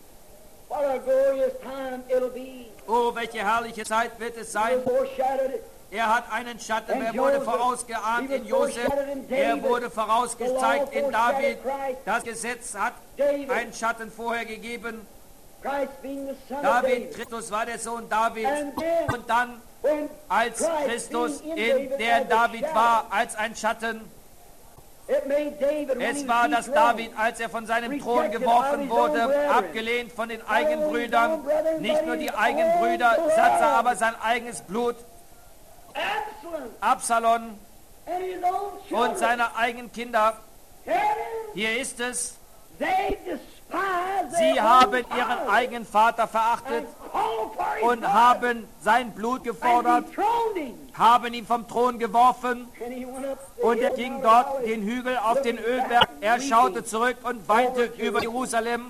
Oh, welche herrliche Zeit wird es sein. Er hat einen Schatten, er wurde vorausgeahnt in Josef, er wurde vorausgezeigt in David. Das Gesetz hat einen Schatten vorher gegeben. David, Christus war der Sohn Davids. Und dann, als Christus in der David war, als ein Schatten, es war das David, als er von seinem Thron geworfen wurde, abgelehnt von den Eigenbrüdern, nicht nur die Eigenbrüder, Satzer, aber sein eigenes Blut, Absalom und seine eigenen Kinder. Hier ist es. Sie haben ihren eigenen Vater verachtet und haben sein Blut gefordert, haben ihn vom Thron geworfen und er ging dort den Hügel auf den Ölberg. Er schaute zurück und weinte über Jerusalem.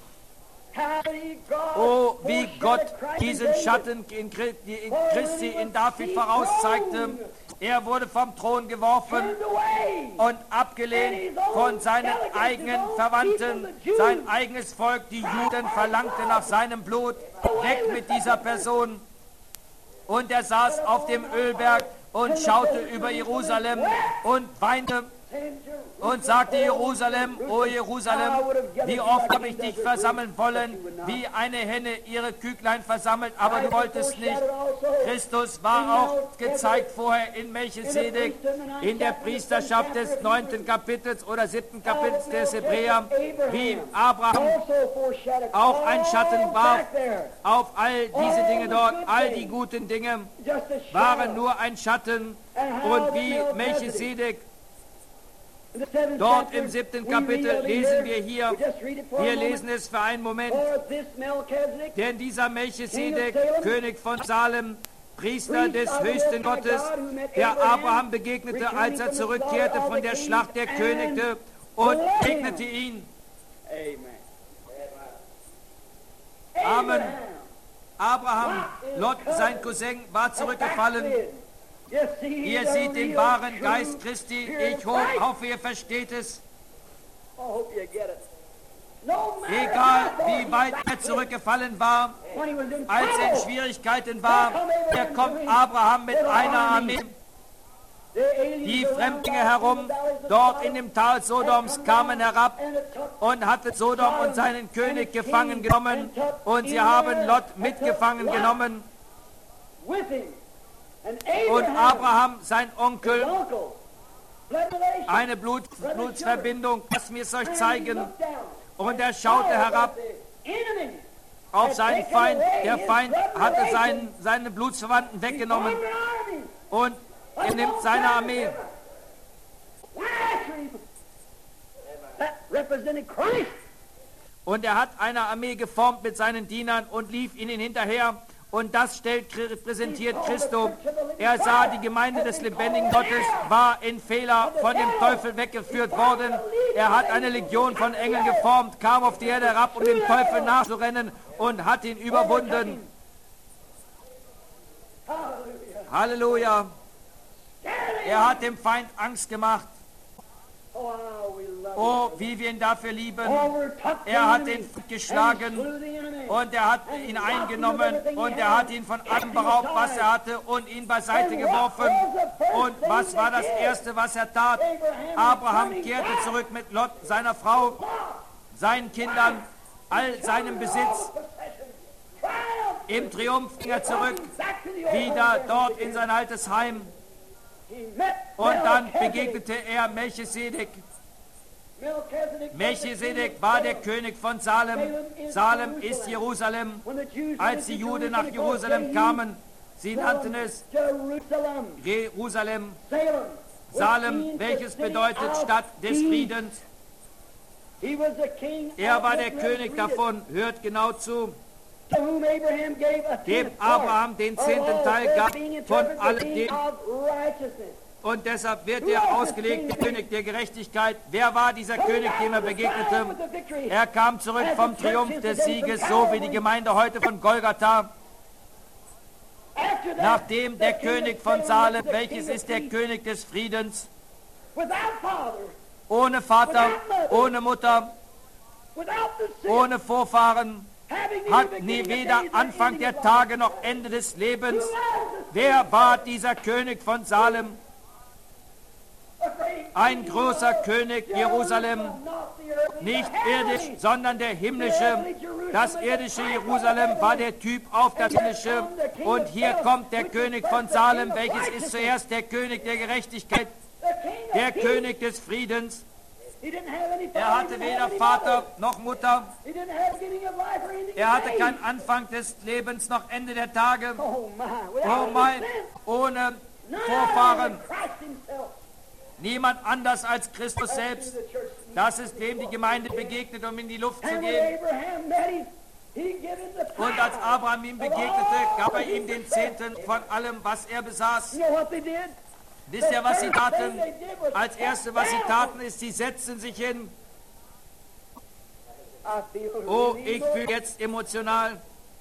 Oh, wie Gott diesen Schatten in Christi, in David vorauszeigte. Er wurde vom Thron geworfen und abgelehnt von seinen eigenen Verwandten. Sein eigenes Volk, die Juden, verlangte nach seinem Blut. Weg mit dieser Person. Und er saß auf dem Ölberg und schaute über Jerusalem und weinte und sagte, Jerusalem, o Jerusalem, wie oft habe ich dich versammeln wollen, wie eine Henne ihre Küglein versammelt, aber du wolltest nicht. Christus war auch gezeigt vorher in Melchisedek, in der Priesterschaft des neunten Kapitels oder siebten Kapitels des Hebräer, wie Abraham auch ein Schatten warf auf all diese Dinge dort. All die guten Dinge waren nur ein Schatten. Und wie Melchisedek dort im siebten Kapitel lesen wir hier, wir lesen es für einen Moment, denn dieser Melchisedek, König von Salem, Priester des höchsten Gottes, der Abraham begegnete, als er zurückkehrte von der Schlacht der Könige und segnete ihn. Amen. Abraham, Lot, sein Cousin, war zurückgefallen. Ihr seht den wahren Geist Christi. Ich hoffe, ihr versteht es. Egal, wie weit er zurückgefallen war, als er in Schwierigkeiten war, er kommt Abraham mit einer Armee. Die Fremdlinge herum, dort in dem Tal Sodoms, kamen herab und hatten Sodom und seinen König gefangen genommen. Und sie haben Lot mitgefangen genommen. Und Abraham, sein Onkel, eine Blut, Blutsverbindung, lass mir es euch zeigen. Und er schaute herab auf seinen Feind. Der Feind hatte seinen, seine Blutsverwandten weggenommen. Und er nimmt seine Armee. Und er hat eine Armee geformt mit seinen Dienern und lief ihnen hinterher. Und das stellt, repräsentiert Christus. Er sah, die Gemeinde des lebendigen Gottes war in Fehler von dem Teufel weggeführt worden. Er hat eine Legion von Engeln geformt, kam auf die Erde herab, um dem Teufel nachzurennen und hat ihn überwunden. Halleluja. Er hat dem Feind Angst gemacht. Oh, wie wir ihn dafür lieben. Er hat den Feind geschlagen und er hat ihn eingenommen und er hat ihn von allem beraubt, was er hatte, und ihn beiseite geworfen. Und was war das Erste, was er tat? Abraham kehrte zurück mit Lot, seiner Frau, seinen Kindern, all seinem Besitz. Im Triumph ging er zurück, wieder dort in sein altes Heim. Und dann begegnete er Melchisedek. Melchisedek war der König von Salem. Salem ist Jerusalem. Als die Juden nach Jerusalem kamen, sie nannten es Jerusalem, Salem, welches bedeutet Stadt des Friedens. Er war der König davon. Hört genau zu. Dem Abraham den zehnten Teil gab von alledem. Und deshalb wird er ausgelegt, der König der Gerechtigkeit. Wer war dieser König, dem er begegnete? Er kam zurück vom Triumph des Sieges, so wie die Gemeinde heute von Golgatha. Nachdem der König von Salem, welches ist der König des Friedens, ohne Vater, ohne Mutter, ohne Vorfahren, hat nie weder Anfang der Tage noch Ende des Lebens. Wer war dieser König von Salem? Ein großer König, Jerusalem, nicht irdisch, sondern der himmlische. Das irdische Jerusalem war der Typ auf das himmlische. Und hier kommt der König von Salem, welches ist zuerst der König der Gerechtigkeit, der König des Friedens. Er hatte weder Vater noch Mutter. Er hatte keinen Anfang des Lebens noch Ende der Tage. Oh mein, ohne Vorfahren. Niemand anders als Christus selbst. Das ist, wem die Gemeinde begegnet, um in die Luft zu gehen. Und als Abraham ihm begegnete, gab er ihm den Zehnten von allem, was er besaß. Wisst ihr, was sie taten? Als Erste, was sie taten, ist, sie setzten sich hin. Oh, ich fühle jetzt emotional.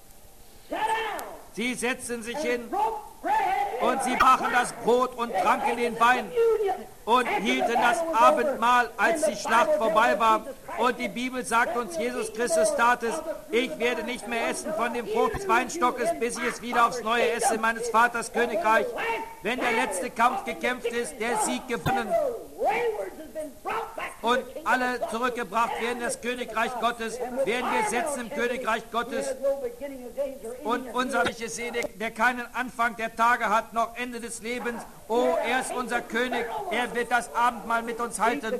Sie setzten sich hin und sie brachen das Brot und tranken den Wein und hielten das Abendmahl, als die Schlacht vorbei war. Und die Bibel sagt uns, Jesus Christus tat es: Ich werde nicht mehr essen von dem Frucht des Weinstockes, bis ich es wieder aufs Neue esse in meines Vaters Königreich. Wenn der letzte Kampf gekämpft ist, der Sieg gewonnen und alle zurückgebracht werden, das Königreich Gottes, werden wir setzen im Königreich Gottes. Und unser Melchisedek, der keinen Anfang der Tage hat, noch Ende des Lebens, oh, er ist unser König, er wird das Abendmahl mit uns halten.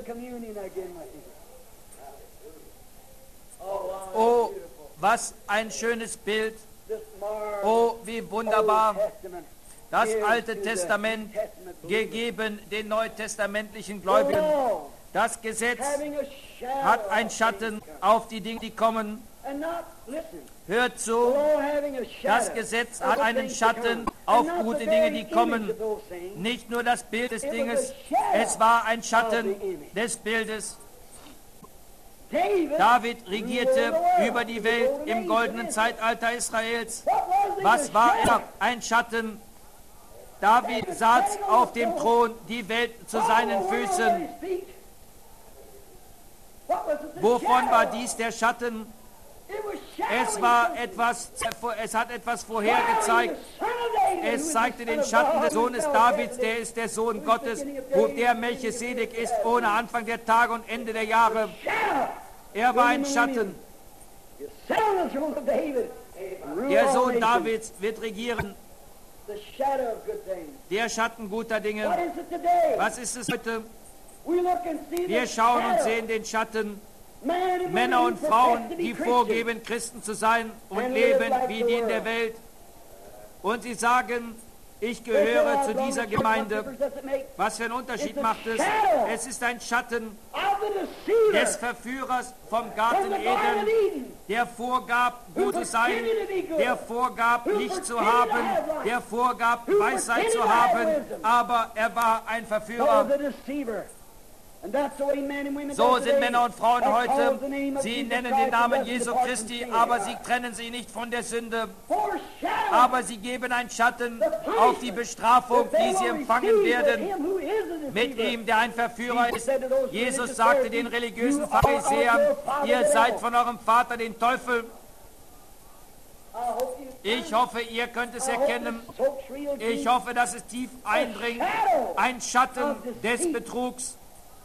Oh, was ein schönes Bild. Oh, wie wunderbar. Das Alte Testament gegeben den neutestamentlichen Gläubigen. Das Gesetz hat einen Schatten auf die Dinge, die kommen. Hört zu, das Gesetz hat einen Schatten auf gute Dinge, die kommen. Nicht nur das Bild des Dinges, es war ein Schatten des Bildes. David regierte über die Welt im goldenen Zeitalter Israels. Was war er? Ein Schatten. David saß auf dem Thron, die Welt zu seinen Füßen. Wovon war dies der Schatten? Es war etwas, es hat etwas vorhergezeigt. Es zeigte den Schatten des Sohnes Davids, der ist der Sohn Gottes, wo der Melchisedek ist, ohne Anfang der Tage und Ende der Jahre. Er war ein Schatten. Der Sohn Davids wird regieren. Der Schatten guter Dinge. Was ist es heute? Wir schauen und sehen den Schatten. Männer und Frauen, die vorgeben, Christen zu sein und leben wie die in der Welt. Und sie sagen, ich gehöre zu dieser Gemeinde. Was für einen Unterschied macht es? Es ist ein Schatten des Verführers vom Garten Eden, der vorgab, gut zu sein, der vorgab, Licht zu haben, der vorgab, Weisheit zu haben, aber er war ein Verführer. So sind Männer und Frauen heute. Sie nennen den Namen Jesu Christi, aber sie trennen sie nicht von der Sünde. Aber sie geben einen Schatten auf die Bestrafung, die sie empfangen werden mit ihm, der ein Verführer ist. Jesus sagte den religiösen Pharisäern, ihr seid von eurem Vater den Teufel. Ich hoffe, ihr könnt es erkennen. Ich hoffe, dass es tief eindringt. Ein Schatten des Betrugs.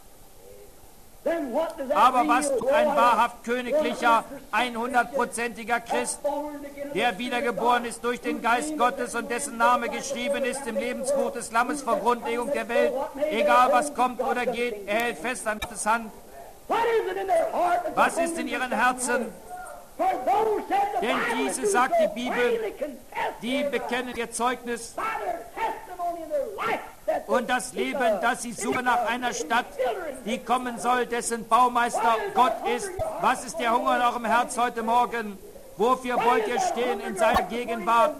Aber was tut ein wahrhaft königlicher, hundertprozentiger Christ, der wiedergeboren ist durch den Geist Gottes und dessen Name geschrieben ist im Lebensbuch des Lammes vor Grundlegung der Welt? Egal was kommt oder geht, er hält fest an Gottes Hand. Was ist in ihren Herzen? Denn diese, sagt die Bibel, die bekennen ihr Zeugnis und das Leben, das sie suchen nach einer Stadt, die kommen soll, dessen Baumeister Gott ist. Was ist der Hunger in eurem Herz heute Morgen? Wofür wollt ihr stehen in seiner Gegenwart?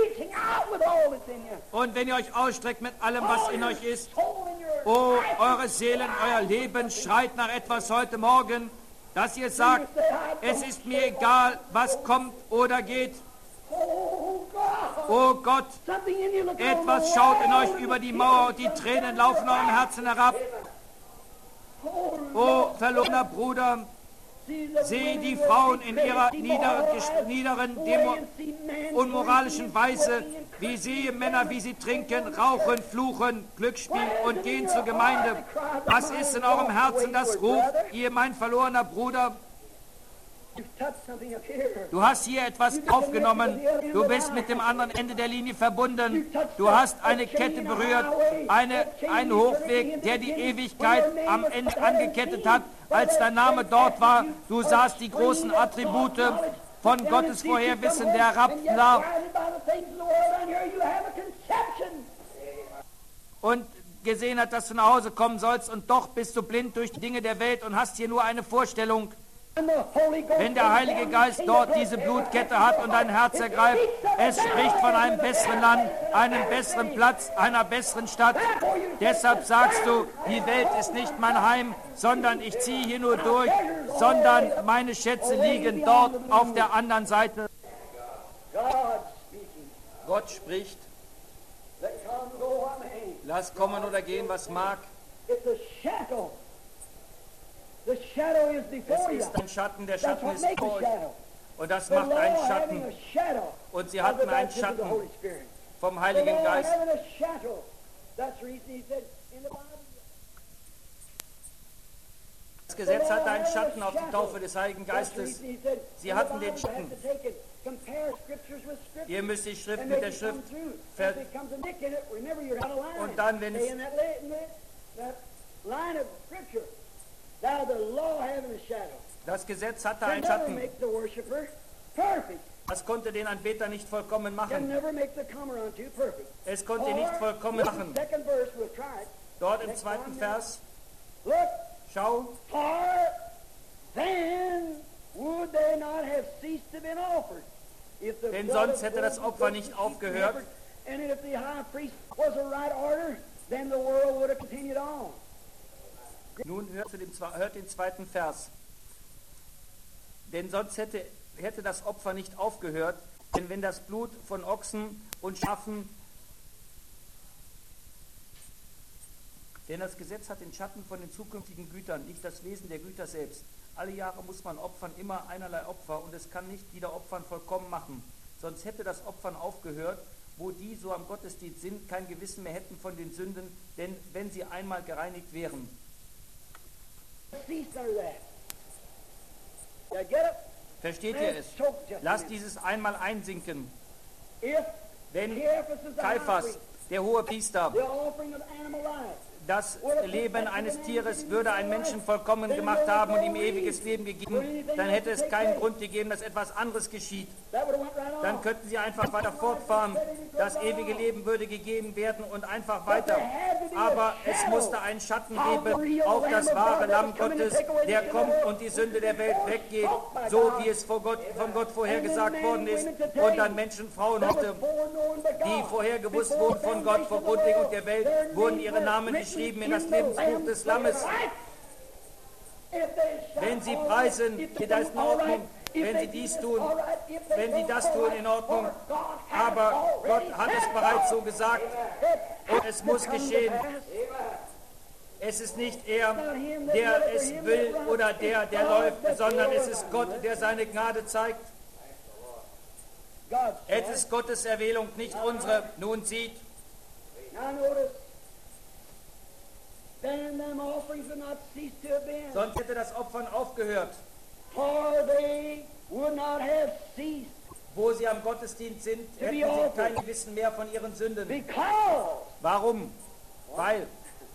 Und wenn ihr euch ausstreckt mit allem, was in euch ist, oh, eure Seelen, euer Leben schreit nach etwas heute Morgen, dass ihr sagt, es ist mir egal, was kommt oder geht. Oh Gott, etwas schaut in euch über die Mauer und die Tränen laufen eurem Herzen herab. Oh, verlorener Bruder, sehe die Frauen in ihrer nieder, niederen, demo, unmoralischen Weise, wie sehe Männer, wie sie trinken, rauchen, fluchen, Glücksspiel und gehen zur Gemeinde. Was ist in eurem Herzen, das ruft, ihr mein verlorener Bruder? Du hast hier etwas aufgenommen, du bist mit dem anderen Ende der Linie verbunden, du hast eine Kette berührt, eine, einen Hochweg, der die Ewigkeit am Ende angekettet hat, als dein Name dort war. Du sahst die großen Attribute von Gottes Vorherwissen, der herabsah und gesehen hat, dass du nach Hause kommen sollst, und doch bist du blind durch die Dinge der Welt und hast hier nur eine Vorstellung. Wenn der Heilige Geist dort diese Blutkette hat und dein Herz ergreift, es spricht von einem besseren Land, einem besseren Platz, einer besseren Stadt. Deshalb sagst du, die Welt ist nicht mein Heim, sondern ich ziehe hier nur durch, sondern meine Schätze liegen dort auf der anderen Seite. Gott spricht. Lass kommen oder gehen, was mag. Es ist ein Schatten, der Schatten ist vor euch. Und das macht einen Schatten. Und sie hatten einen Schatten vom Heiligen Geist. Das Gesetz hatte einen Schatten auf die Taufe des Heiligen Geistes. Sie hatten den Schatten. Ihr müsst die Schrift mit der Schrift ver... Und dann, wenn es... Das Gesetz hatte einen Schatten. Das konnte den Anbeter nicht vollkommen machen. Es konnte ihn nicht vollkommen machen. Dort im zweiten Vers, schau, denn sonst hätte das Opfer nicht aufgehört. Nun hört, zu dem, hört den zweiten Vers. Denn sonst hätte, hätte das Opfer nicht aufgehört, denn wenn das Blut von Ochsen und Schafen, denn das Gesetz hat den Schatten von den zukünftigen Gütern, nicht das Wesen der Güter selbst. Alle Jahre muss man opfern, immer einerlei Opfer, und es kann nicht wieder Opfern vollkommen machen. Sonst hätte das Opfern aufgehört, wo die so am Gottesdienst sind, kein Gewissen mehr hätten von den Sünden, denn wenn sie einmal gereinigt wären. Versteht ihr es? Lasst dieses einmal einsinken. Wenn Kaiphas, der hohe Priester, das Leben eines Tieres würde einen Menschen vollkommen gemacht haben und ihm ewiges Leben gegeben, dann hätte es keinen Grund gegeben, dass etwas anderes geschieht. Dann könnten sie einfach weiter fortfahren. Das ewige Leben würde gegeben werden und einfach weiter. Aber es musste einen Schatten geben auf das wahre Lamm Gottes, der kommt und die Sünde der Welt weggeht, so wie es von Gott, von Gott vorhergesagt worden ist. Und dann Menschen, Frauen heute, die vorher gewusst wurden von Gott, vor Grundlegung der Welt, wurden ihre Namen geschrieben in das Lebensbuch des Lammes. Wenn sie preisen, das ist in Ordnung. Wenn sie dies tun, wenn sie das tun, in Ordnung. Aber Gott hat es bereits so gesagt und es muss geschehen. Es ist nicht er, der es will oder der, der läuft, sondern es ist Gott, der seine Gnade zeigt. Es ist Gottes Erwählung, nicht unsere. Nun sieht, sonst hätte das Opfern aufgehört, wo sie am Gottesdienst sind, hätten sie kein Gewissen mehr von ihren Sünden. Warum? Weil,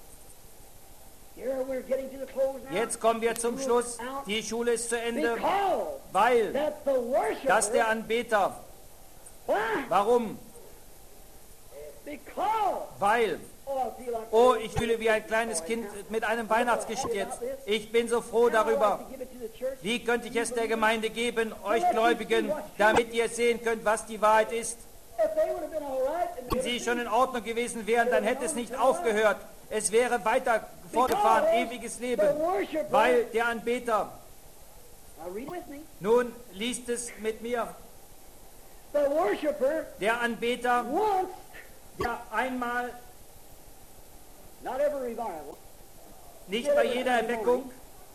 jetzt kommen wir zum Schluss, die Schule ist zu Ende, weil, dass der Anbeter, warum? Weil, oh, ich fühle wie ein kleines Kind mit einem Weihnachtsgeschenk jetzt. Ich bin so froh darüber. Wie könnte ich es der Gemeinde geben, euch Gläubigen, damit ihr sehen könnt, was die Wahrheit ist? Wenn sie schon in Ordnung gewesen wären, dann hätte es nicht aufgehört. Es wäre weiter fortgefahren, ewiges Leben, weil der Anbeter, nun liest es mit mir, der Anbeter, der einmal, nicht bei jeder Erweckung,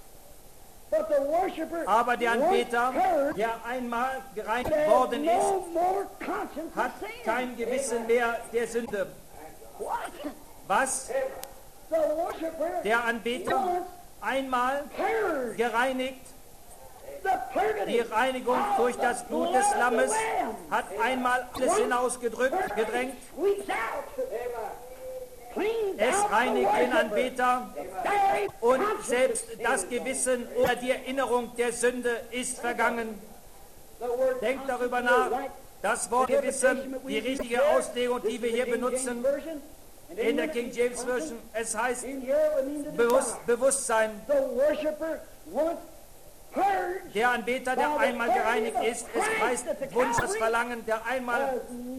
aber der Anbeter, der einmal gereinigt worden ist, hat kein Gewissen mehr der Sünde. Was? Der Anbeter, einmal gereinigt, die Reinigung durch das Blut des Lammes, hat einmal alles hinausgedrückt, gedrängt. Es reinigt den Anbeter und selbst das Gewissen oder die Erinnerung der Sünde ist vergangen. Denkt darüber nach. Das Wort Gewissen, die richtige Auslegung, die wir hier benutzen, in der King James Version, es heißt Bewusst, Bewusstsein. Der Anbeter, der einmal gereinigt ist, es heißt Wunsch, das Verlangen, der einmal,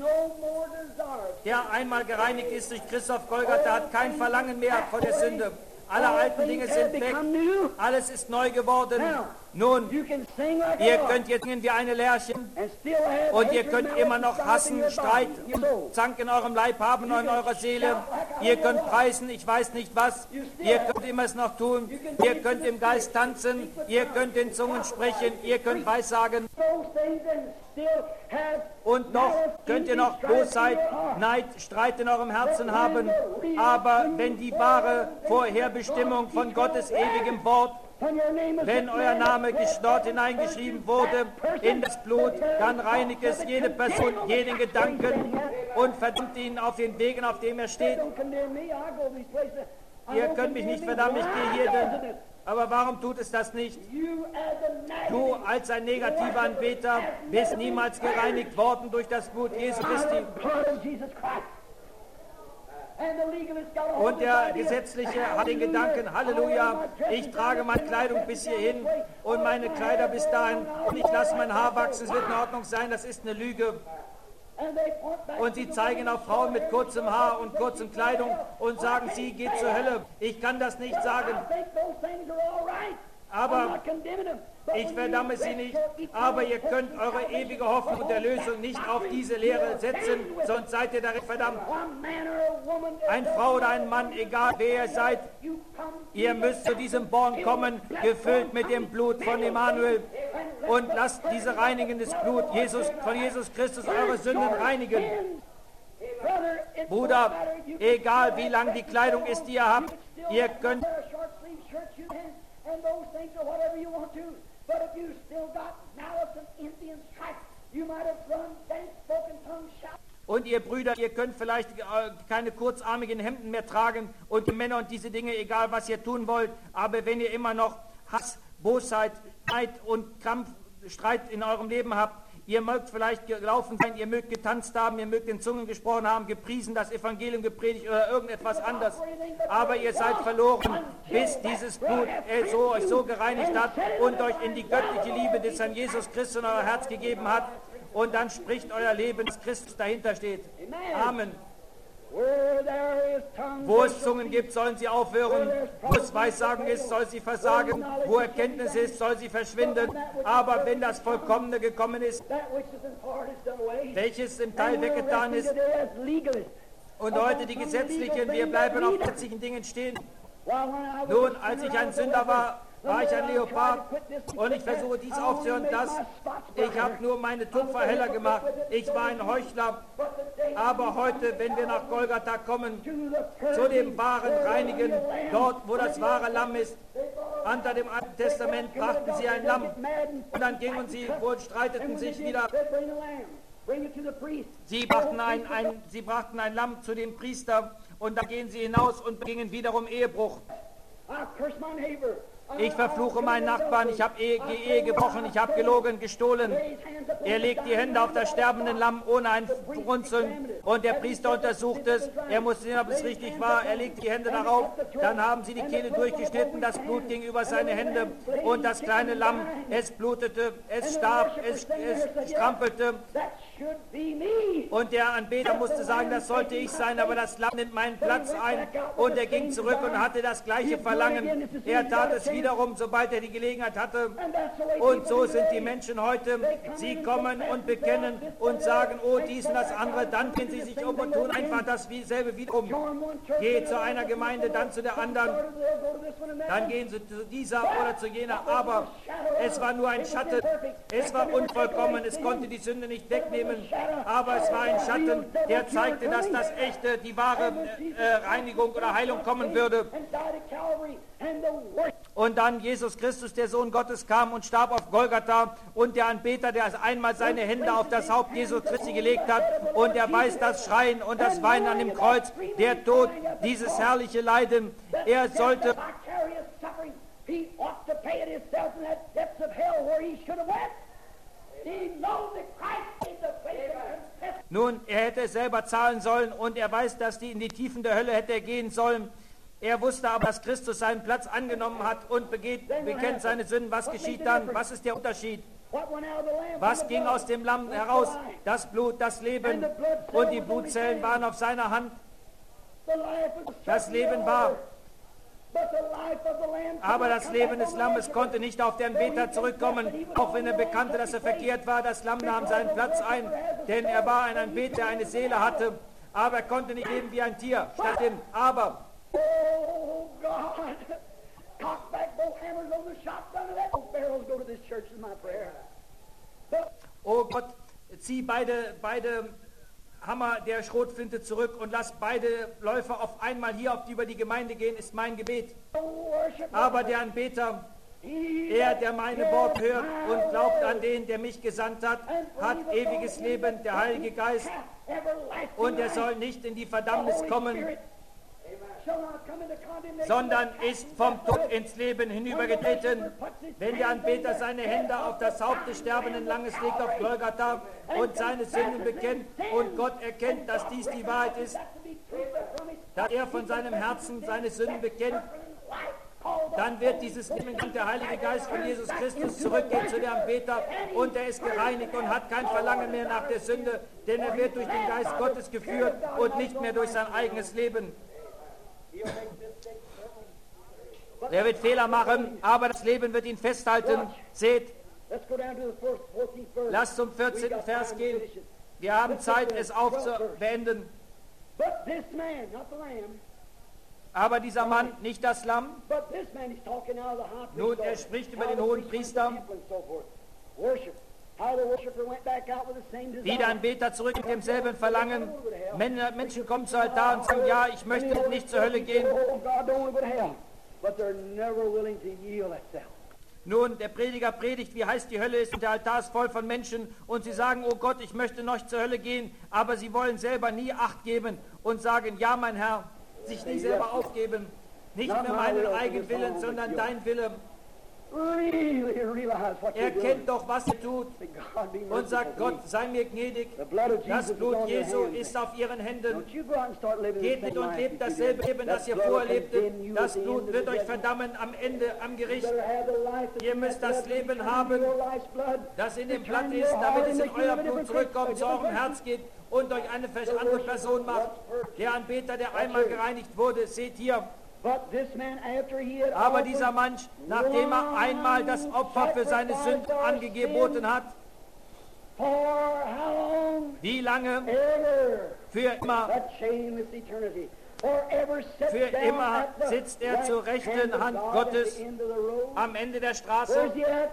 der einmal gereinigt ist durch Christoph Golgatha, hat kein Verlangen mehr vor der Sünde. Alle alten Dinge sind weg, alles ist neu geworden. Nun, ihr könnt jetzt singen wie eine Lerchen und ihr könnt immer noch hassen, Streit und Zank in eurem Leib haben und in eurer Seele. Ihr könnt preisen, ich weiß nicht was. Ihr könnt immer es noch tun. Ihr könnt im Geist tanzen. Ihr könnt in Zungen sprechen. Ihr könnt Weissagen. Und noch könnt ihr noch Bosheit, Neid, Streit in eurem Herzen haben. Aber wenn die wahre Vorherbestimmung von Gottes ewigem Wort, wenn euer Name dort hineingeschrieben wurde in das Blut, dann reinigt es jede Person, jeden Gedanken und verdammt ihn auf den Wegen, auf dem er steht. Ihr könnt mich nicht verdammen, ich gehe hier denn. Aber warum tut es das nicht? Du als ein negativer Anbeter bist niemals gereinigt worden durch das Blut Jesu Christi. Und der Gesetzliche hat den Gedanken, Halleluja, ich trage meine Kleidung bis hierhin und meine Kleider bis dahin und ich lasse mein Haar wachsen, es wird in Ordnung sein, das ist eine Lüge. Und sie zeigen auf Frauen mit kurzem Haar und kurzen Kleidung und sagen, sie geht zur Hölle. Ich kann das nicht sagen. Aber ich verdamme sie nicht, aber ihr könnt eure ewige Hoffnung und Erlösung nicht auf diese Lehre setzen, sonst seid ihr darin verdammt. Eine Frau oder ein Mann, egal wer ihr seid, ihr müsst zu diesem Born kommen, gefüllt mit dem Blut von Emmanuel und lasst diese reinigendes Blut Jesus, von Jesus Christus eure Sünden reinigen. Bruder, egal wie lang die Kleidung ist, die ihr habt, ihr könnt and those things or whatever you want to. But if you still got malice and envy and strife, you might have run, danced, spoken tongues, shouted. Und ihr Brüder, ihr könnt vielleicht äh, keine kurzarmigen Hemden mehr tragen und die Männer und diese Dinge, egal was ihr tun wollt, aber wenn ihr immer noch Hass, Bosheit, Neid und Krampf, Streit in eurem Leben habt, ihr mögt vielleicht gelaufen sein, ihr mögt getanzt haben, ihr mögt in Zungen gesprochen haben, gepriesen, das Evangelium gepredigt oder irgendetwas anderes, aber ihr seid verloren, bis dieses Blut äh, so, euch so gereinigt hat und euch in die göttliche Liebe des Herrn Jesus Christus in euer Herz gegeben hat. Und dann spricht euer Leben, dass Christus dahinter steht. Amen. Wo es Zungen gibt, sollen sie aufhören. Wo es Weissagen ist, soll sie versagen. Wo Erkenntnis ist, soll sie verschwinden. Aber wenn das Vollkommene gekommen ist, welches im Teil weggetan ist, und heute die gesetzlichen, wir bleiben auf gesetzlichen Dingen stehen. Nun, als ich ein Sünder war, war ich ein Leopard und ich versuche dies aufzuhören, dass ich habe nur meine Tupfer heller gemacht. Ich war ein Heuchler, aber heute, wenn wir nach Golgatha kommen, zu dem wahren Reinigen, dort, wo das wahre Lamm ist, unter dem Alten Testament brachten sie ein Lamm und dann gingen sie und streiteten sich wieder. Sie brachten ein, ein, sie brachten ein Lamm zu dem Priester und dann gehen sie hinaus und begingen wiederum Ehebruch. Ich verfluche meinen Nachbarn, ich habe Ehe, Ehe gebrochen, ich habe gelogen, gestohlen. Er legt die Hände auf das sterbende Lamm ohne ein Runzeln und der Priester untersucht es. Er muss sehen, ob es richtig war. Er legt die Hände darauf, dann haben sie die Kehle durchgeschnitten, das Blut ging über seine Hände und das kleine Lamm, es blutete, es starb, es, es strampelte. Und der Anbeter musste sagen, das sollte ich sein, aber das Lamm nimmt meinen Platz ein. Und er ging zurück und hatte das gleiche Verlangen. Er tat es wiederum, sobald er die Gelegenheit hatte. Und so sind die Menschen heute. Sie kommen und bekennen und sagen, oh, dies und das andere. Dann drehen sie sich um und tun einfach dasselbe wiederum. Geh zu einer Gemeinde, dann zu der anderen. Dann gehen sie zu dieser oder zu jener. Aber es war nur ein Schatten. Es war unvollkommen. Es konnte die Sünde nicht wegnehmen. Aber es war ein Schatten, der zeigte, dass das echte, die wahre äh, Reinigung oder Heilung kommen würde. Und dann Jesus Christus, der Sohn Gottes, kam und starb auf Golgatha und der Anbeter, der einmal seine Hände auf das Haupt Jesu Christi gelegt hat und er weiß das Schreien und das Weinen an dem Kreuz, der Tod, dieses herrliche Leiden, er sollte nun, er hätte es selber zahlen sollen und er weiß, dass die in die Tiefen der Hölle hätte er gehen sollen. Er wusste aber, dass Christus seinen Platz angenommen hat und begeht, bekennt seine Sünden. Was geschieht dann? Was ist der Unterschied? Was ging aus dem Lamm heraus? Das Blut, das Leben und die Blutzellen waren auf seiner Hand. Das Leben war. Aber das Leben des Lammes konnte nicht auf den Anbeter zurückkommen, auch wenn er bekannte, dass er verkehrt war. Das Lamm nahm seinen Platz ein, denn er war ein Anbeter, der eine Seele hatte, aber er konnte nicht leben wie ein Tier. Stattdem, aber oh God, cock back both hammers on the shotgun and let both barrels go to this church is my prayer. Oh Gott, zieh beide, beide Hammer der Schrotflinte zurück und lass beide Läufer auf einmal hier auf die, über die Gemeinde gehen, ist mein Gebet. Aber der Anbeter, er, der meine Wort hört und glaubt an den, der mich gesandt hat, hat ewiges Leben, der Heilige Geist, und er soll nicht in die Verdammnis kommen, sondern ist vom Tod ins Leben hinübergetreten. Wenn der Anbeter seine Hände auf das Haupt des sterbenden Lammes legt auf Golgatha und seine Sünden bekennt und Gott erkennt, dass dies die Wahrheit ist, dass er von seinem Herzen seine Sünden bekennt, dann wird dieses Leben und der Heilige Geist von Jesus Christus zurückgehen zu dem Anbeter und er ist gereinigt und hat kein Verlangen mehr nach der Sünde, denn er wird durch den Geist Gottes geführt und nicht mehr durch sein eigenes Leben. Er wird Fehler machen, aber das Leben wird ihn festhalten. Seht, lasst zum vierzehnten Vers gehen. Wir haben Zeit, es aufzubeenden. Aber dieser Mann, nicht das Lamm. Nun, er spricht über den hohen Priester. Wie der Anbeter zurück mit demselben Verlangen. Menschen kommen zu Altar und sagen, ja, ich möchte nicht zur Hölle gehen. Nun, der Prediger predigt, wie heiß die Hölle ist und der Altar ist voll von Menschen und sie sagen, oh Gott, ich möchte noch zur Hölle gehen, aber sie wollen selber nie Acht geben und sagen, ja mein Herr, sich nie selber aufgeben, nicht mehr meinen eigenen Willen, sondern dein Wille. Er kennt doch, was er tut und sagt, Gott, sei mir gnädig, das Blut Jesu ist auf ihren Händen. Geht nicht und lebt dasselbe Leben, das ihr vorher lebtet. Das Blut wird euch verdammen am Ende, am Gericht. Ihr müsst das Leben haben, das in dem Blatt ist, damit es in euer Blut zurückkommt, zu eurem Herz geht und euch eine andere Person macht. Der Anbeter, der einmal gereinigt wurde, seht hier. Aber dieser Mann, nachdem er einmal das Opfer für seine Sünden angeboten hat, wie lange? Für immer. Für immer sitzt er zur rechten Hand Gottes am Ende der Straße.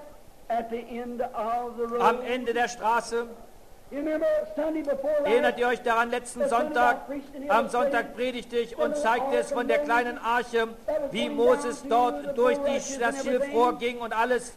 Am Ende der Straße. Erinnert ihr euch daran, letzten Sonntag, am Sonntag predigte ich und zeigte es von der kleinen Arche, wie Moses dort durch die, das Schilfrohr ging und alles.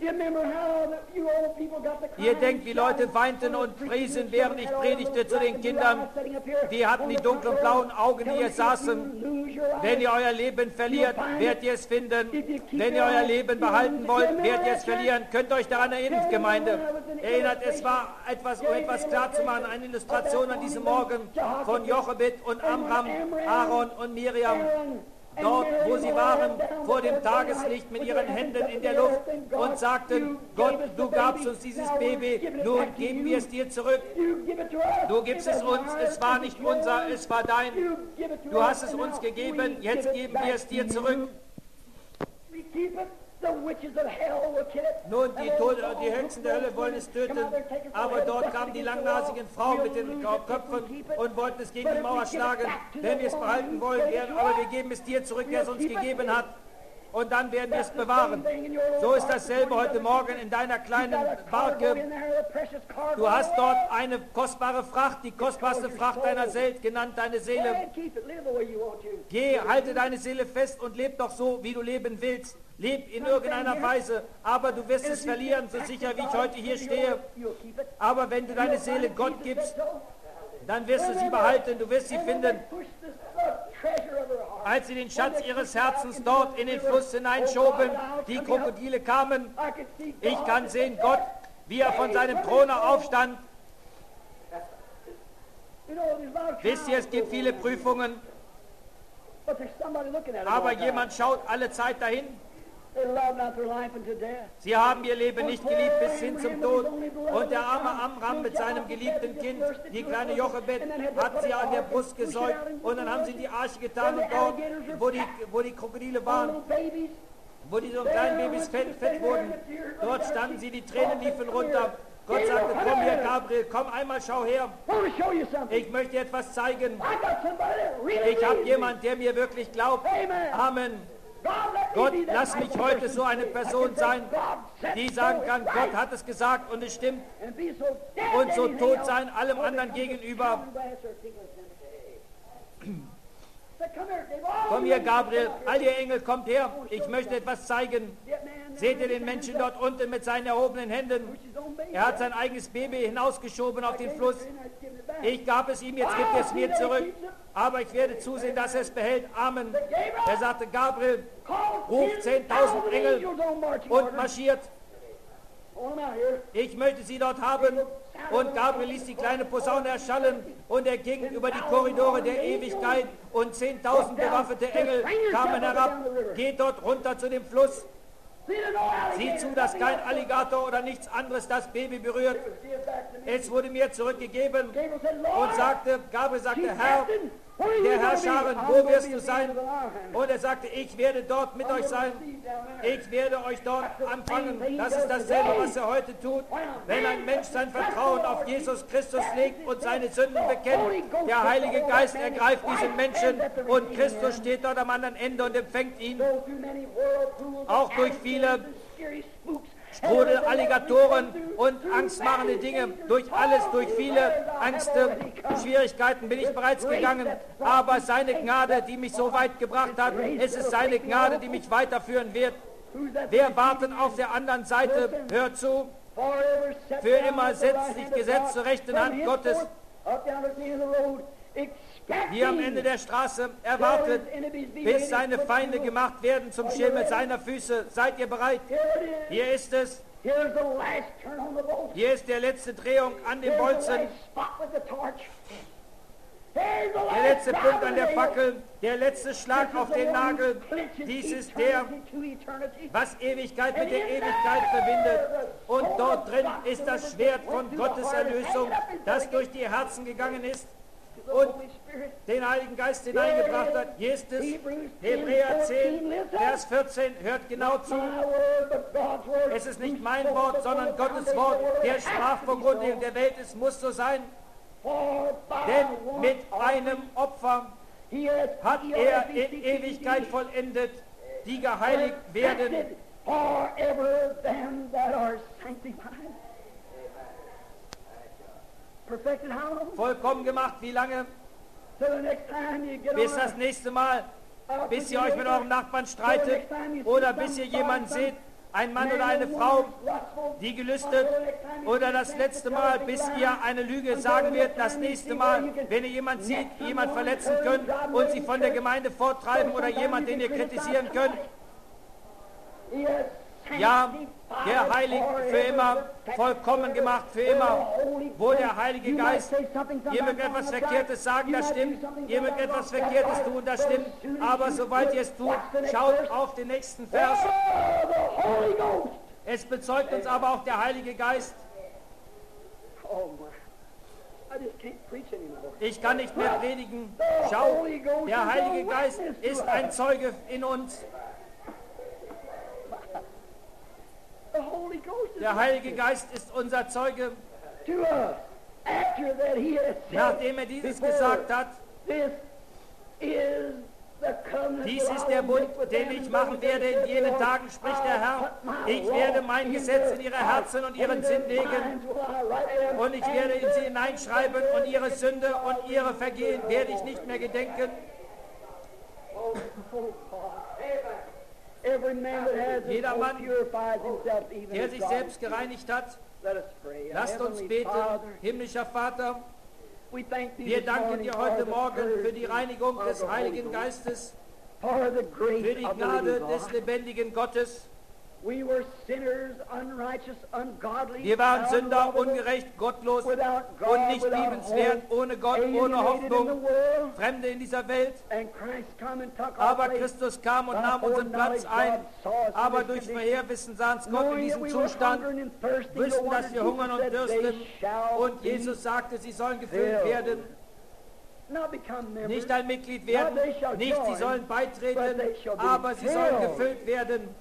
Ihr denkt, wie Leute weinten und priesen, während ich predigte zu den Kindern. Die hatten die dunklen blauen Augen, die hier saßen. Wenn ihr euer Leben verliert, werdet ihr es finden. Wenn ihr euer Leben behalten wollt, werdet ihr es verlieren. Könnt ihr euch daran erinnern, Gemeinde? Erinnert, es war etwas, um etwas klar zu machen, eine Illustration an diesem Morgen von Jochebed und Amram, Aaron und Miriam. Dort, wo sie waren, vor dem Tageslicht mit ihren Händen in der Luft und sagten, Gott, du gabst uns dieses Baby, nun geben wir es dir zurück. Du gibst es uns, es war nicht unser, es war dein. Du hast es uns gegeben, jetzt geben wir es dir zurück. Nun, die, Tod, die Hexen der Hölle wollen es töten, aber dort kamen die langnasigen Frauen mit den Köpfen und wollten es gegen die Mauer schlagen. Wenn wir es behalten wollen, werden, aber wir geben es dir zurück, der es uns gegeben hat. Und dann werden wir es bewahren. So ist dasselbe heute Morgen in deiner kleinen Barke. Du hast dort eine kostbare Fracht, die kostbarste Fracht deiner Seele, genannt deine Seele. Geh, halte deine Seele fest und leb doch so, wie du leben willst. Leb in irgendeiner Weise, aber du wirst es verlieren, so sicher wie ich heute hier stehe. Aber wenn du deine Seele Gott gibst, dann wirst du sie behalten, du wirst sie finden. Als sie den Schatz ihres Herzens dort in den Fluss hineinschoben, die Krokodile kamen, ich kann sehen, Gott, wie er von seinem Throne aufstand. Wisst ihr, es gibt viele Prüfungen, aber jemand schaut alle Zeit dahin. Sie haben ihr Leben nicht geliebt bis hin zum Tod. Und der arme Amram mit seinem geliebten Kind, die kleine Jochebed, hat sie an der Brust gesäugt. Und dann haben sie in die Arche getan und dort, wo die, wo die Krokodile waren, wo die so kleinen Babys fett, fett wurden, dort standen sie, die Tränen liefen runter. Gott sagte, komm hier, Gabriel, komm einmal, schau her. Ich möchte dir etwas zeigen. Ich habe jemanden, der mir wirklich glaubt. Amen. Gott, lass mich heute so eine Person sein, die sagen kann, Gott hat es gesagt und es stimmt. Und so tot sein allem anderen gegenüber. Komm hier, Gabriel, all ihr Engel, kommt her, ich möchte etwas zeigen. Seht ihr den Menschen dort unten mit seinen erhobenen Händen? Er hat sein eigenes Baby hinausgeschoben auf den Fluss. Ich gab es ihm, jetzt gibt er es mir zurück. Aber ich werde zusehen, dass er es behält. Amen. Er sagte, Gabriel, ruft zehntausend Engel und marschiert. Ich möchte sie dort haben. Und Gabriel ließ die kleine Posaune erschallen und er ging über die Korridore der Ewigkeit und zehntausend bewaffnete Engel kamen herab. Geht dort runter zu dem Fluss. Sieh zu, dass kein Alligator oder nichts anderes das Baby berührt. Es wurde mir zurückgegeben und sagte, Gabriel sagte, Herr, der Herr Scharen, wo wirst du sein? Und er sagte, ich werde dort mit euch sein. Ich werde euch dort empfangen. Das ist dasselbe, was er heute tut. Wenn ein Mensch sein Vertrauen auf Jesus Christus legt und seine Sünden bekennt, der Heilige Geist ergreift diesen Menschen und Christus steht dort am anderen Ende und empfängt ihn. Auch durch viele Strudel, Alligatoren und angstmachende Dinge, durch alles, durch viele Ängste, Schwierigkeiten bin ich bereits gegangen, aber seine Gnade, die mich so weit gebracht hat, es ist seine Gnade, die mich weiterführen wird. Wer wartet auf der anderen Seite? Hört zu. Für immer setzt sich Gesetz zur rechten Hand Gottes. Hier am Ende der Straße erwartet, bis seine Feinde gemacht werden zum Schemel seiner Füße. Seid ihr bereit? Hier ist es. Hier ist der letzte Drehung an dem Bolzen. Der letzte Punkt an der Fackel, der letzte Schlag auf den Nagel. Dies ist der, was Ewigkeit mit der Ewigkeit verbindet. Und dort drin ist das Schwert von Gottes Erlösung, das durch die Herzen gegangen ist und den Heiligen Geist hineingebracht hat. Hier ist es, Hebräer zehn, Vers vierzehn, hört genau zu. Es ist nicht mein Wort, sondern Gottes Wort, der sprach vor Grundlegung der Welt, es muss so sein. Denn mit einem Opfer hat er in Ewigkeit vollendet, die geheiligt werden. Vollkommen gemacht, wie lange? Bis das nächste Mal, bis ihr euch mit eurem Nachbarn streitet oder bis ihr jemanden seht, ein Mann oder eine Frau, die gelüstet, oder das letzte Mal, bis ihr eine Lüge sagen wird, das nächste Mal, wenn ihr jemanden sieht, jemand verletzen könnt und sie von der Gemeinde forttreiben oder jemand, den ihr kritisieren könnt. Ja, der Heilige für immer, vollkommen gemacht für immer, wo der Heilige Geist, ihr mögt etwas Verkehrtes sagen, das stimmt, ihr mögt etwas Verkehrtes tun, das stimmt, aber sobald ihr es tut, schaut auf den nächsten Vers. Es bezeugt uns aber auch der Heilige Geist. Ich kann nicht mehr predigen. Schau, der Heilige Geist ist ein Zeuge in uns. Der Heilige Geist ist unser Zeuge. Nachdem er dieses gesagt hat, dies ist der Bund, den ich machen werde in jenen Tagen, spricht der Herr. Ich werde mein Gesetz in ihre Herzen und ihren Sinn legen und ich werde in sie hineinschreiben und ihre Sünde und ihre Vergehen werde ich nicht mehr gedenken. Jeder Mann, der sich selbst gereinigt hat, lasst uns beten. Himmlischer Vater, wir danken dir heute Morgen für die Reinigung des Heiligen Geistes, für die Gnade des lebendigen Gottes. Wir waren Sünder, ungerecht, gottlos und nicht liebenswert, ohne Gott, ohne Hoffnung, Fremde in dieser Welt. Aber Christus kam und nahm unseren Platz ein. Aber durch Vorherwissen sah uns Gott in diesem Zustand, wussten, dass wir hungern und dürsten. Und Jesus sagte, sie sollen gefüllt werden. Nicht ein Mitglied werden, nicht sie sollen beitreten, aber sie sollen gefüllt werden.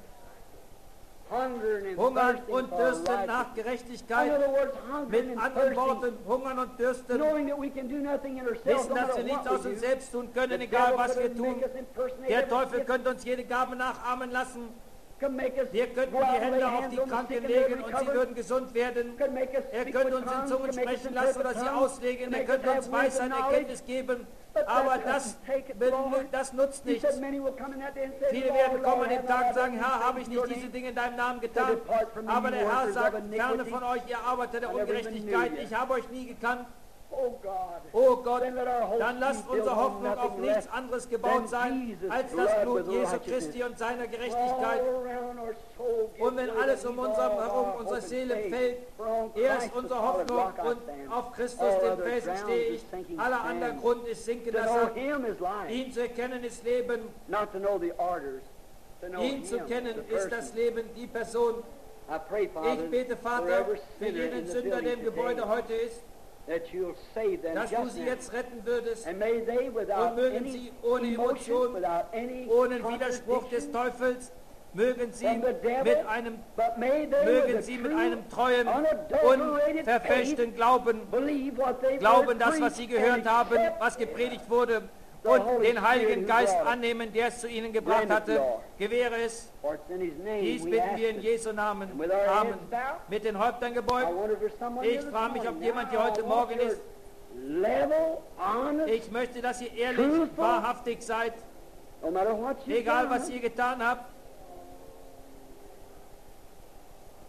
Hungern und dürsten nach Gerechtigkeit. Mit anderen Worten, hungern und dürsten. Wissen, dass wir nichts aus uns selbst tun können, egal was wir tun. Der Teufel könnte uns jede Gabe nachahmen lassen. Wir könnten die Hände auf die Kranken legen und sie würden gesund werden. Er könnte uns in Zungen sprechen lassen oder sie auslegen. Er könnte uns Weisheit, Erkenntnis geben. Aber das, das nutzt nichts. Viele werden kommen an dem Tag und sagen, Herr, habe ich nicht diese Dinge in deinem Namen getan? Aber der Herr sagt, ferne von euch, ihr Arbeiter der Ungerechtigkeit, ich habe euch nie gekannt. Oh Gott, dann lasst unsere Hoffnung auf nichts anderes gebaut sein, als das Blut Jesu Christi und seiner Gerechtigkeit. Und wenn alles um uns herum, unsere Seele fällt, er ist unsere Hoffnung und auf Christus, den Felsen, stehe ich. Aller anderer Grund ist sinkender Sand. Ihn zu erkennen ist Leben. Ihn zu kennen ist das Leben, die Person. Ich bete, Vater, für jeden Sünder, der im Gebäude heute ist, dass du sie jetzt retten würdest und mögen sie ohne Emotion, ohne Widerspruch des Teufels, mögen sie mit einem, mögen sie mit einem treuen, unverfälschten Glauben glauben, das, was sie gehört haben, was gepredigt wurde, und den Heiligen Geist annehmen, der es zu ihnen gebracht hatte. Gewähre es. Dies bitten wir in Jesu Namen. Amen. Mit den Häuptern gebeugt. Ich frage mich, ob jemand hier heute Morgen ist. Ich möchte, dass ihr ehrlich, wahrhaftig seid. Egal, was ihr getan habt.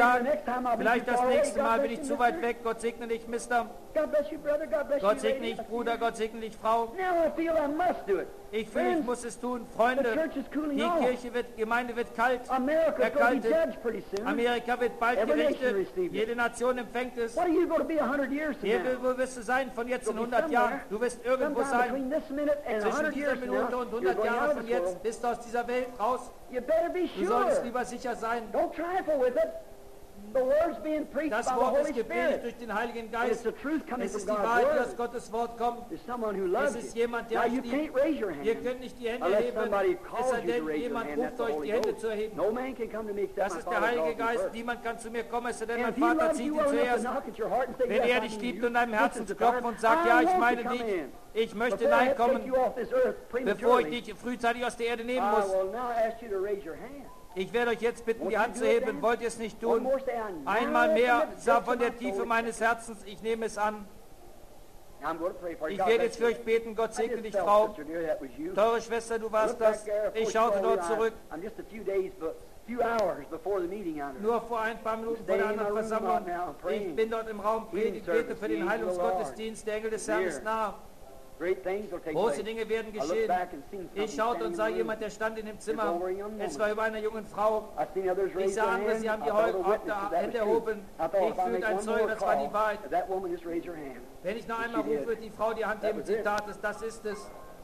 Tag. next time I'll be Vielleicht too das far away. nächste God Mal bless bin ich you, zu weit mister. weg. Gott segne dich, Mister. God bless you, brother. God bless Gott you, segne lady. dich, Bruder. Gott segne dich, Frau. Now I feel I must do it. Ich fühle, ich Friends, muss es tun. the Freunde, church is cooling die off. Kirche wird, Gemeinde wird kalt. America's going to be Erkaltet. judged pretty soon. Amerika wird bald Every nation gerichtet. receives it. Jede Nation empfängt es. What are you going to be a hundred years from Hier, now? wo wirst du sein von jetzt in You'll be hundert Jahren? somewhere. Du wirst irgendwo Sometime sein. between this minute and a Zwischen hundred dieser years from Minute now, und you're hundert going out Jahren of von this jetzt world. bist du aus dieser Welt raus. You better be Du solltest sure. lieber sicher sein. Don't trifle with it. The word's being preached Das by the Wort Holy ist gepredigt Spirit. durch den Heiligen And it's Geist. the truth coming Es from ist die God's Wahrheit, die aus Word. Gottes Wort kommt. There's someone who Es loves ist you. jemand, der Now euch you liebt. can't raise your hand Ihr könnt nicht die Hände unless heben, somebody es calls sei you to denn, raise your jemand hand. ruft That's the euch, Holy die Hände Ghost. zu erheben. No man can come to me except Das my ist der Father Heilige calls me Geist. first. Niemand kann zu mir kommen, es sei denn, And mein if he Vater loves zieht you ihn well enough to zuerst. knock at your heart and say, Wenn yes, er I dich need liebt you, und deinem this Herzen is the klopft time. und sagt, I ja, ich want meine to come dich, in. ich möchte Before I have to take hineinkommen, you off this earth bevor ich prematurely, dich frühzeitig aus der Erde nehmen I muss. will now ask you to raise your hand. Ich werde euch jetzt bitten, Won't die you Hand do zu it heben. then? Wollt ihr es nicht One tun? more say, I now Einmal from mehr, the sag depths von of der my Tiefe soul, meines Herzens, ich nehme es an. I'm going to pray for you. Ich God werde bless jetzt für you. euch beten. Gott I segne just dich, felt, Frau. Sister dear, that was you. Teure Schwester, du Look warst back das. there, of Ich course, schaute you dort know, zurück. I- I'm just a few days, but a few hours before the meeting out there. Nur vor ein paar Minuten vor der anderen Versammlung. Ich bin dort im Raum, predige, bete für den Heilungsgottesdienst. Der Engel des Herrn ist nah. Great things will take Große place. Dinge werden I looked geschehen. back and seen something Ich schaute und standing sah in the room. jemand, der stand in dem Zimmer. over a young Es woman. war über einer jungen Frau. I seen others Ich raise sah their andere, hand. sie haben I die thought Heu- a auf witness der that that Hände was true. erhoben. I thought Ich if I fühlte make ein one Zeuge, more das war die call, Wahrheit. that woman just raise her hand. Wenn ich noch She einmal did. rufe, die Frau die Hand That heben, was sie it. tat es, das ist es.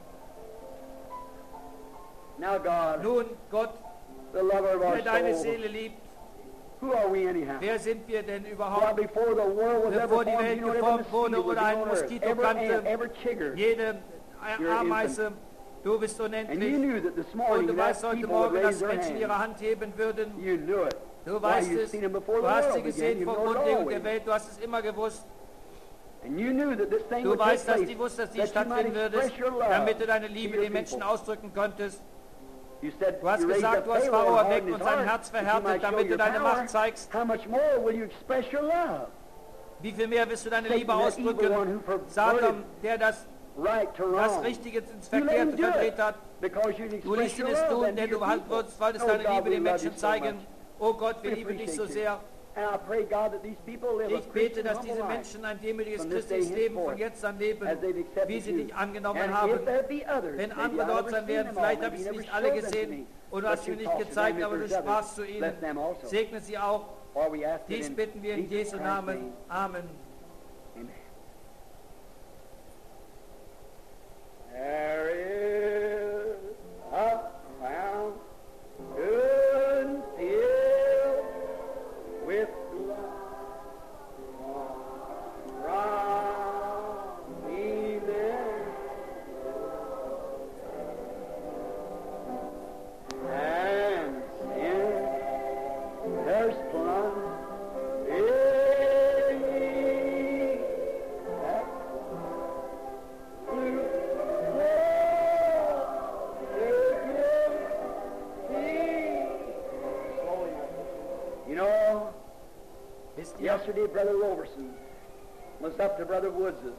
Now God, Nun, Gott, the lover of our der deine soul, Seele liebt, who are we anyhow? wer sind wir denn God, überhaupt? before the world was ever Bevor die formed, Welt you know, every geformt wurde mosquito was oder ein on earth, Moskito every kannte, ant, every chigger. jede You're Ameise, du bist And you unendlich. knew that this Und morning du that weißt heute people would Morgen, raise dass their Menschen hand. ihre Hand heben würden. You knew it. Du Why, weißt you've es, seen them before the du hast sie world began. gesehen You've vor known it Grundlegung der always. Welt, du hast es immer gewusst. And you knew that this thing Du would take weißt, dass place, die wusste, dass die that you might stattfinden würde, express your love damit du deine to Liebe your den Menschen people. ausdrücken konntest. You said Du hast you raised gesagt, up du hast Pharaoh Pharao and erweckt hardened und his sein heart, Herz that you verhärtet, might show damit du your deine power. Macht zeigst. How much more will you express your love? Wie viel mehr wirst du deine Satan, Liebe that evil one who ausdrücken? perverted Satan, der das, right to das wrong. Richtige ins You let him Verkehrte do it verdreht hat. because you Du express ließt ihn your es love tun, and denn to du your people. wolltest, wolltest Oh deine God, Liebe we den love Menschen you so zeigen. much. Oh Gott, wir We lieben dich so appreciate you. sehr. And I pray, God, that these people live a Ich bete, Christian dass humble diese life Menschen ein demütiges from this day christliches Leben von henceforth, jetzt an leben, as they've accepted wie sie you. dich angenommen And haben. if there be others, Wenn maybe andere I've dort never sein seen werden, them all, vielleicht maybe habe ich you sie never nicht alle showed them to gesehen me, und du but hast you mir nicht talked to gezeigt, them if aber du there's others. sprachst zu Bless ihnen. them also. Segne sie auch. For we ask it Dies in bitten wir in Jesus Jesu Christ's Namen. name. Amen. Amen. There is a crown good filled with blood from me there. And sin, there's plunge in me. That blue You know, Wisst ihr, yesterday Brother Roberson was up to Brother Woods's.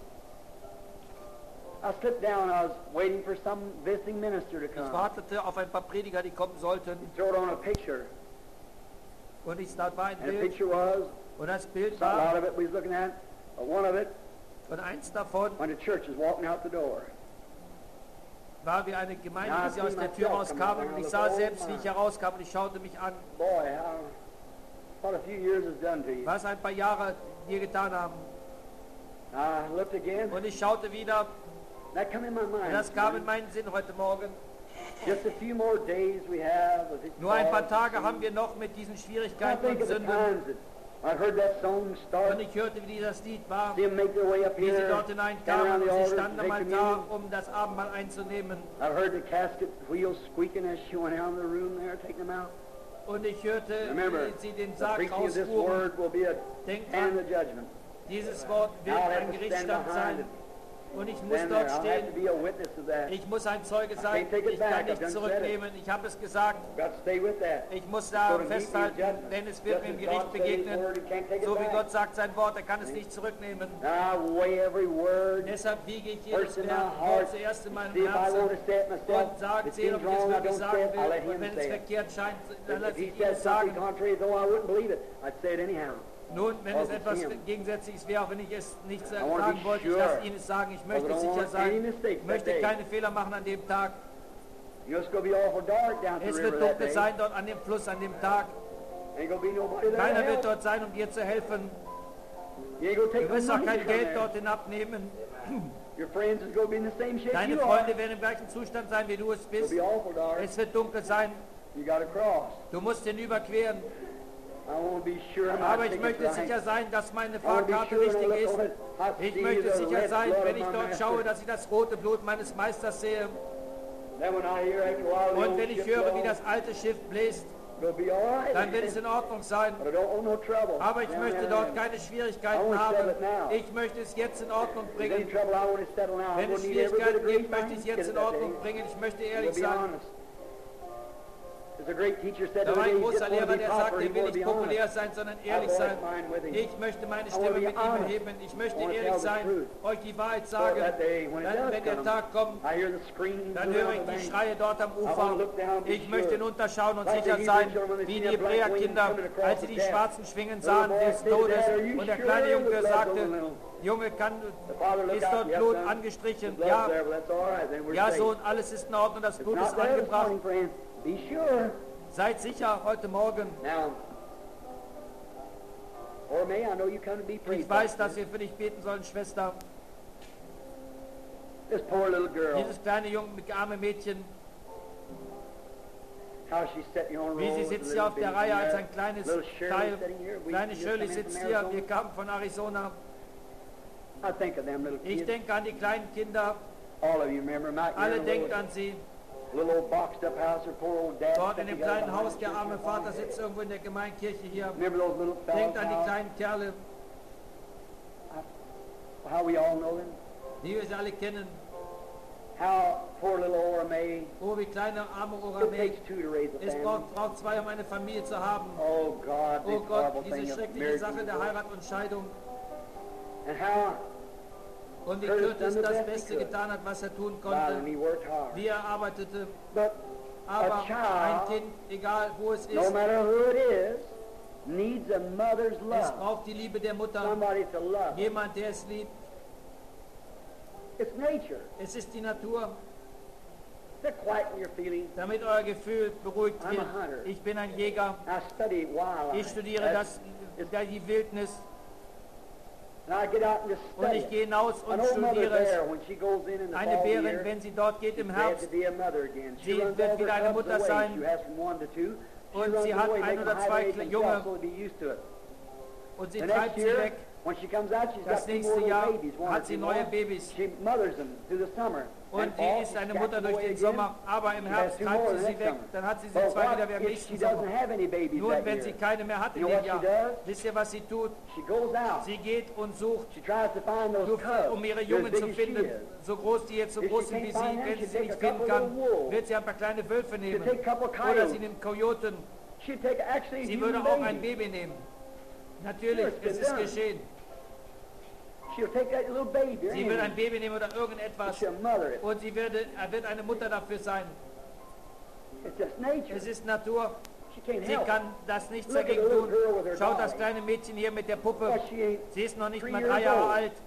I slipped down, I was waiting for some visiting minister to ich come. wartete auf ein paar Prediger, die kommen sollten. Throw it on a picture. Und ich da war ein And the Bild. picture was, Und das Bild a lot war, of it we was looking at, but one of it, und eins davon when the church is walking out the door. war wie eine Gemeinde, die sie aus der Tür rauskam. Und ich sah selbst, wie ich herauskam und ich schaute mich an, Boy, how, what a few years has done to you. was ein paar Jahre dir getan haben. I looked again, Und ich schaute wieder, that come in my mind. und das kam in meinen Sinn heute Morgen. Just a few more days we have with it. Nur ein paar Tage haben wir noch mit diesen I Schwierigkeiten think und of the Sünden. times that I heard that song Und start, ich hörte, wie das Lied war, see them make their way up wie sie here, dort stand hineinkamen around the und sie altar, standen am take Altar, communion. um das Abendmahl einzunehmen. I've heard the casket wheels squeaking as she went out of the room there, taking them out. Und ich hörte, Remember, wie sie den the Sarg preaching of this rausfuhren. word will be a Denkt hand dran, of judgment. dieses Wort wird I'll have ein to stand Gerichtsstand behind sein. it. Und ich muss Stand dort there. I'll have to stehen. be a witness of that. Ich muss ein Zeuge sein. can't take it Ich kann back. I've nicht done zurücknehmen. Ich habe es gesagt. Got to stay with that. Ich muss It's da gonna meet me in festhalten, judgment. denn es wird Just mir im as Gericht God said His begegnen. word, He can't take it So wie back. Gott sagt sein Wort, er kann es nicht zurücknehmen. Now I weigh every word. Deshalb wiege ich jedes First in my Wort heart, zuerst in meinem see if I want Herzen to say it myself. und sage, If it sehen, ob seems ich es wrong, I wirklich don't say sagen it. I'll let will. Und Him wenn es say it. verkehrt scheint, dann If lasse He ich ihn said es something sagen. contrary, though I wouldn't believe it, I'd say it anyhow. Nun, wenn Oh, es etwas him. Gegensätzliches wäre, auch wenn ich es nicht I wanna sagen be wollte, ich sure. lasse ihn es sagen. Ich möchte I don't sicher want any sein. mistakes Ich möchte that day. keine Fehler machen an dem Tag. You know, it's going to be awful dark down at the Es river wird that dunkel day. sein dort an dem Fluss, an dem Tag. Ain't going to be nobody there to Keiner wird help. dort sein, um dir zu helfen. You ain't going to take Du no wirst auch money kein to come Geld there. dort hinabnehmen. Your friends is going to be in the same shape Deine you Freunde are. werden im gleichen Zustand sein, wie du es It'll bist. be awful dark. Es wird dunkel sein. You got to cross. Du musst den überqueren. Aber ich möchte sicher sein, dass meine Fahrkarte richtig ist. Ich möchte sicher sein, wenn ich dort schaue, dass ich das rote Blut meines Meisters sehe. Und wenn ich höre, wie das alte Schiff bläst, dann wird es in Ordnung sein. Aber ich möchte dort keine Schwierigkeiten haben. Ich möchte es jetzt in Ordnung bringen. Wenn es Schwierigkeiten gibt, möchte ich es jetzt in Ordnung bringen. Ich möchte ehrlich sein. Da war ein großer Lehrer, der sagte, er will nicht populär sein, sondern ehrlich sein. Ich möchte meine Stimme mit ihm erheben. Ich möchte ehrlich sein, euch die Wahrheit sagen. Dann, wenn der Tag kommt, dann höre ich die Schreie dort am Ufer. Ich möchte hinunterschauen und sicher sein, wie die Hebräerkinder, als sie die schwarzen Schwingen sahen des Todes. Und der kleine Junge sagte, Junge, kann, ist dort Blut angestrichen? Ja, ja, Sohn, alles ist in Ordnung, das Blut ist angebracht. Be sure. Seid sicher heute Morgen. Now, or may I know you come to be prayed. Ich weiß, dass wir für dich beten sollen, Schwester. This poor little girl. Dieses kleine junge, arme Mädchen. How she's sitting on Wie sie sitzt hier auf der Reihe als ein kleines Teil. Kleine Shirley sitzt hier. Wir kamen von Arizona. I think of them little kids. Ich denke an die kleinen Kinder. All of you remember Mike. Alle denkt an sie. Little old boxed up house, her poor old dad. Dort in dem kleinen Haus, der arme Vater sitzt irgendwo in der Gemeindekirche hier. Remember those little fellows? Denkt an die kleinen Kerle, how we all know them. die wir sie alle kennen. How poor little Ora May. Oh, wie kleine arme Ora It May. takes two to raise a Es family. braucht, braucht zwei, um eine Familie zu haben. Oh God, Oh this Gott, horrible diese thing of schreckliche marriage Sache and der divorce. Heirat und Scheidung. And how Und wie Curtis Curtis done the das best he Beste could. getan hat, was er tun God, and konnte. he worked hard. Wie er arbeitete. But Aber a ein child, Kind, egal wo es no ist, matter who it is, needs a mother's es love. braucht die Liebe der Mutter. Somebody to love. Jemand, der es liebt. It's nature. Es ist die Natur, To quieten your feelings. damit euer Gefühl beruhigt I'm wird. a hunter. Ich bin ein Jäger. I study wildlife. Ich studiere das, die Wildnis. And I get out and just Und study ich it. gehe hinaus An und old mother studiere es. bear, when she goes in in the Eine fall of the Bärin, year, wenn sie dort geht im she's glad to Herbst, be a mother again. She sie runs wird all wieder her eine cubs Mutter away. sein. She has from one to two. She Und runs sie hat away, ein making oder high zwei rates and Junge. calves so to be used to it. und sie The treibt next sie year, weg. when she comes out, she's Das got two nächste more Jahr little babies, one or hat sie two neue more. Babys. She mothers them through the summer. Und And die fall, ist she eine scats Mutter them durch away den again. Sommer, aber im She Herbst has two treibt more sie the sie next weg. summer. Dann hat sie sie But zwei what wieder im if nächsten she Sommer. doesn't have any babies Nun, that wenn year? sie keine mehr hat in You know dem what she Jahr, does? wisst ihr, was sie tut? She goes out. Sie geht und sucht, She tries to find those cubs. um ihre They're as Jungen big zu as she finden. is. So groß die jetzt so If groß she sind wie can't sie, find them, wenn sie she'd sie take nicht a finden couple kann, little wolves. wird sie ein paar kleine Wölfe She'd nehmen. take a couple Oder coyotes. sie nimmt Kojoten. She'd take actually a Sie human würde auch ein baby. Baby nehmen. Natürlich, Sure, it's es been ist done. geschehen. She'll take that little baby. Sie wird ein Baby nehmen oder irgendetwas. She'll mother it. Und sie würde, er wird eine Mutter dafür sein. It's just nature. Es ist Natur. She can't Sie help it. kann das nichts Look at dagegen the little tun. girl with her Schaut das doll. kleine Mädchen hier mit der Puppe. Well, she ain't. Sie ist noch nicht three mal years drei Jahre old. alt.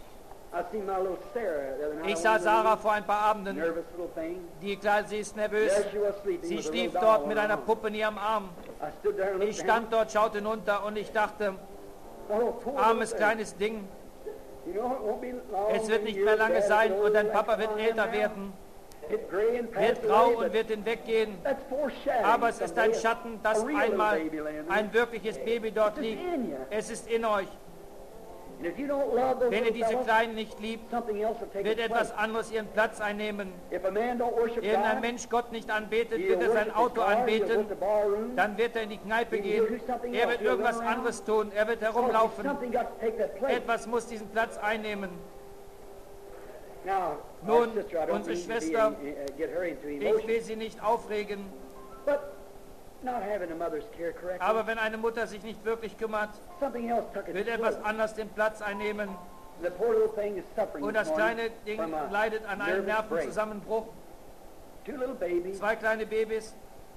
I seen my little Sarah the other night. Ich sah one Sarah little vor ein paar Abenden. nervous little thing. Die klar, sie ist nervös. There she was sleeping Sie with a schlief little dort doll mit on einer her arm. Puppe in ihrem Arm. I stood there and Ich looked stand dort, schaute hinunter und ich dachte, Oh, poor armes little kleines Ding, thing. You know, it won't be long es wird in nicht years, mehr lange Dad, sein it'll und dein like Papa wird flying älter now. werden, Get gray and pass wird grau away, und but wird hinweggehen. that's foreshadowing Aber es ist ein someday. Schatten, dass A real little einmal baby laying there. ein wirkliches Baby dort It's liegt. in you. Es ist in euch. And if you don't love those Wenn ihr little diese fellas, Kleinen nicht liebt, something else will take wird its etwas place. anderes ihren Platz einnehmen. If a man don't worship Irgendein God, Mensch Gott nicht anbetet, he'll wird er sein worship Auto his car, he'll anbeten, go to the bar room. dann wird er in die Kneipe He'll gehen, do something er else. wird He'll irgendwas run around. anderes tun, er wird Oh, herumlaufen. something got to take that place. Etwas muss diesen Platz einnehmen. Now, Nun, our sister, I don't unsere mean to be, Schwester, uh, get her into Ich emotion, will sie nicht aufregen, but not having a mother's care correctly, aber wenn eine Mutter sich nicht wirklich kümmert, something else took its wird place. etwas anderes den Platz einnehmen. The poor little thing is suffering Und this das morning kleine Ding from a leidet an einem nervous break. Nervenzusammenbruch. Two little babies. Zwei kleine Babys.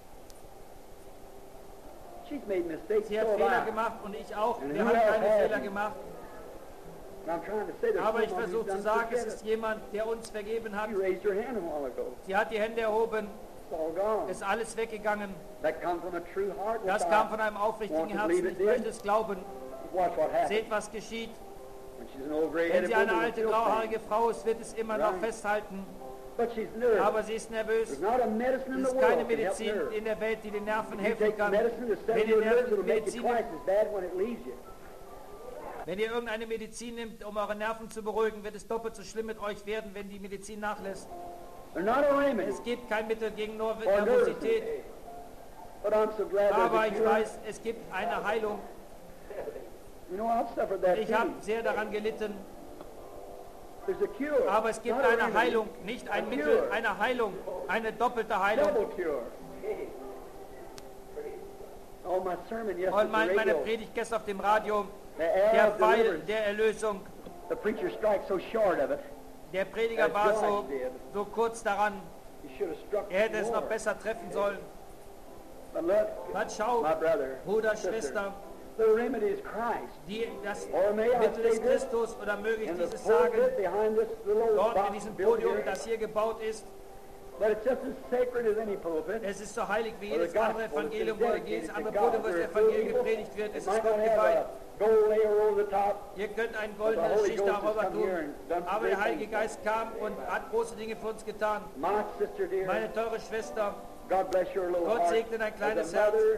She's made mistakes, Sie hat so have Fehler I. gemacht und ich auch. And Wir who haben else keine has Fehler them? gemacht. And I'm trying to say there's Aber ich someone versuche who's zu done sagen, es forgiven. ist jemand, der uns vergeben hat. You raised your hand a while ago. Sie hat die Hände erhoben, It's all gone. ist alles weggegangen. That comes from a true heart. Das which kam I von einem aufrichtigen want to Herzen. believe Ich it did. möchte es glauben. Watch what happens. Seht, was geschieht. When she's an old Wenn gray-headed sie eine woman, alte, still grauhaarige standing. Frau ist, wird es immer noch Right. festhalten. But she's nervous. Aber sie ist nervös. There's not a medicine in Es the ist keine world that can help Medizin nerves. in der Welt, die den Nerven You helfen take kann. medicine to settle Wenn ihr your nerves, it'll Nerven make you Medizin twice nimmt, as bad when it leaves you. wenn ihr irgendeine Medizin nimmt, um eure Nerven zu beruhigen, wird es doppelt so schlimm mit euch werden, wenn die Medizin nachlässt. There's not a remedy Es gibt kein Mittel gegen Ner- for Nervosität, nervousness. But I'm so glad there's aber a ich cure. weiß, es gibt eine Heilung. You know, I've suffered that Ich too. habe sehr daran gelitten, There's a cure. aber es gibt Not a eine remedy. Heilung, nicht ein Mittel, eine Heilung, eine doppelte Heilung. Double cure. Oh, my sermon yesterday Und mein, on the meine radio, Predigt gestern auf dem Radio, the arrow der of Pfeil deliverance. der Erlösung, The preacher strikes so short of it, der Prediger war so, so kurz daran, he should have struck er hätte es noch more. besser treffen sollen. But look, Man schau, my brother, Bruder, sister, Schwester, the remedy is Christ. die, das Or may I Mittel say ist this? Christus, oder möge ich In the dieses sagen, pulpit behind this little old dort in box diesem built Podium, here, das hier gebaut ist. but it's just as sacred as any pulpit. Es ist so heilig wie Or the jedes andere gospel that's Evangelium, wo dedicated jedes to andere God. Podium, wo das We're Evangelium people. gepredigt wird. Es It ist might Gott not have geweiht. a gold layer over the top. Ihr könnt einen But the goldenen Holy Schicht Ghost has darüber come here tun. and done some Aber der great Heilige things. Geist kam und hat große Dinge für uns getan. My sister dear, Meine teure Schwester, God bless your little Gott heart. segne dein As kleines a Herz. mother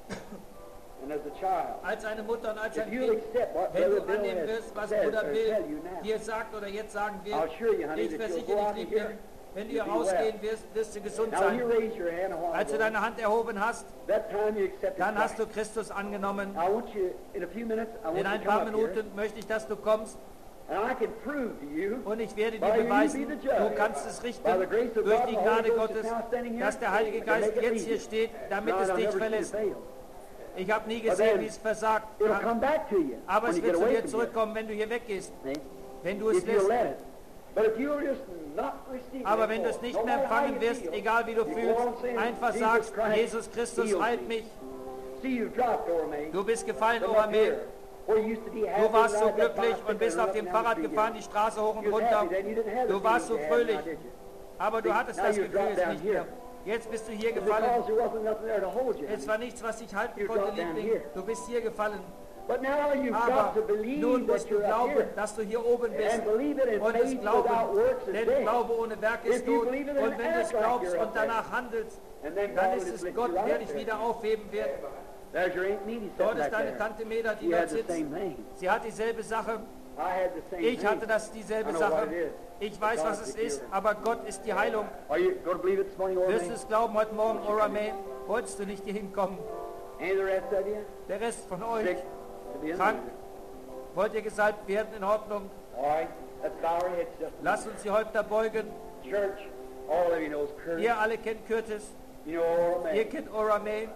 and as a child. als eine Mutter und als If ein you'll Kind, accept what wenn Brother du Bill annehmen has wirst, was said Bruder or Bill tell you now, dir sagt oder jetzt sagen I'll wird, assure you, honey, ich that you'll versichere go out dich, of Liebste, here, wenn du you'll hier be rausgehen well. wirst, wirst du gesund Now you sein. raise your hand a while Als du ago. deine Hand erhoben hast, That time you accepted dann hast Christ. du Christus angenommen. I want you, in a few minutes, I want In you ein to paar come up here, Minuten möchte ich, dass du kommst and I can prove to you, und ich werde dir By you beweisen, be the judge. du kannst es richten By the grace of durch God, die the Holy Gnade Ghost Gottes, is now standing here, dass der Heilige to Geist make it jetzt hier easy. steht, damit Now, es I've nicht never seen verlässt. it fail. Ich habe nie But gesehen, then wie es versagt It'll hat, come back to you aber when es you wird get zu away dir from zurückkommen, wenn du hier weggehst, here. See? wenn du es If you'll lässt. let it. But if you'll just not receive Aber it wenn du es anymore, nicht no mehr matter how empfangen you wirst, feel, egal wie du you go on fühlst, saying, einfach Jesus sagst, Christ Jesus Christus heals heilt me. mich, See, you've dropped, Orme. du bist gefallen, Come up Orame, here. Where you used to be happy du warst so ride that glücklich bicycle und bist and auf up dem and down the Fahrrad street gefahren, here. die Straße hoch und You was runter, happy then, you didn't have the du warst so feeling you had fröhlich, now, did you? aber du See, hattest now das you Gefühl drop jetzt down nicht mehr. here. Jetzt bist du hier It's gefallen. because there wasn't nothing there to hold you. Es war nichts, was dich halten You konnte, dropped down Liebling. here. Du bist hier gefallen. But now you've Aber got to believe nun that musst du you're up glauben, here. dass du hier oben bist. And believe it in Und es faith glauben, without works is denn dead. Glaube ohne Werk ist If you tot. believe it and Und wenn du es act like glaubst you're und up there, danach handelst, and then dann God ist will es lift Gott, you right der up dich there. wieder aufheben wird. There's your Aunt Meanie Dort sitting ist back deine there. Tante Meda, die She dort had the sitzt. same thing. Sie hat dieselbe Sache. I had the same Ich thing. hatte das I dieselbe know Sache. what it is. Ich weiß, was es ist, aber Gott ist die Heilung. Are you going to believe it this morning, Wirst du Orme? es glauben heute Morgen, Orame? Wolltest du nicht hier hinkommen? Any of the rest of you? Der Rest von euch, Sick to be in krank, there. wollt ihr gesalbt werden? In Ordnung. All right. Let's bow our heads just a Lasst uns die Häupter beugen. minute. Church, all of you knows Curtis. Ihr alle kennt Curtis. You know Orme. Ihr kennt Orame.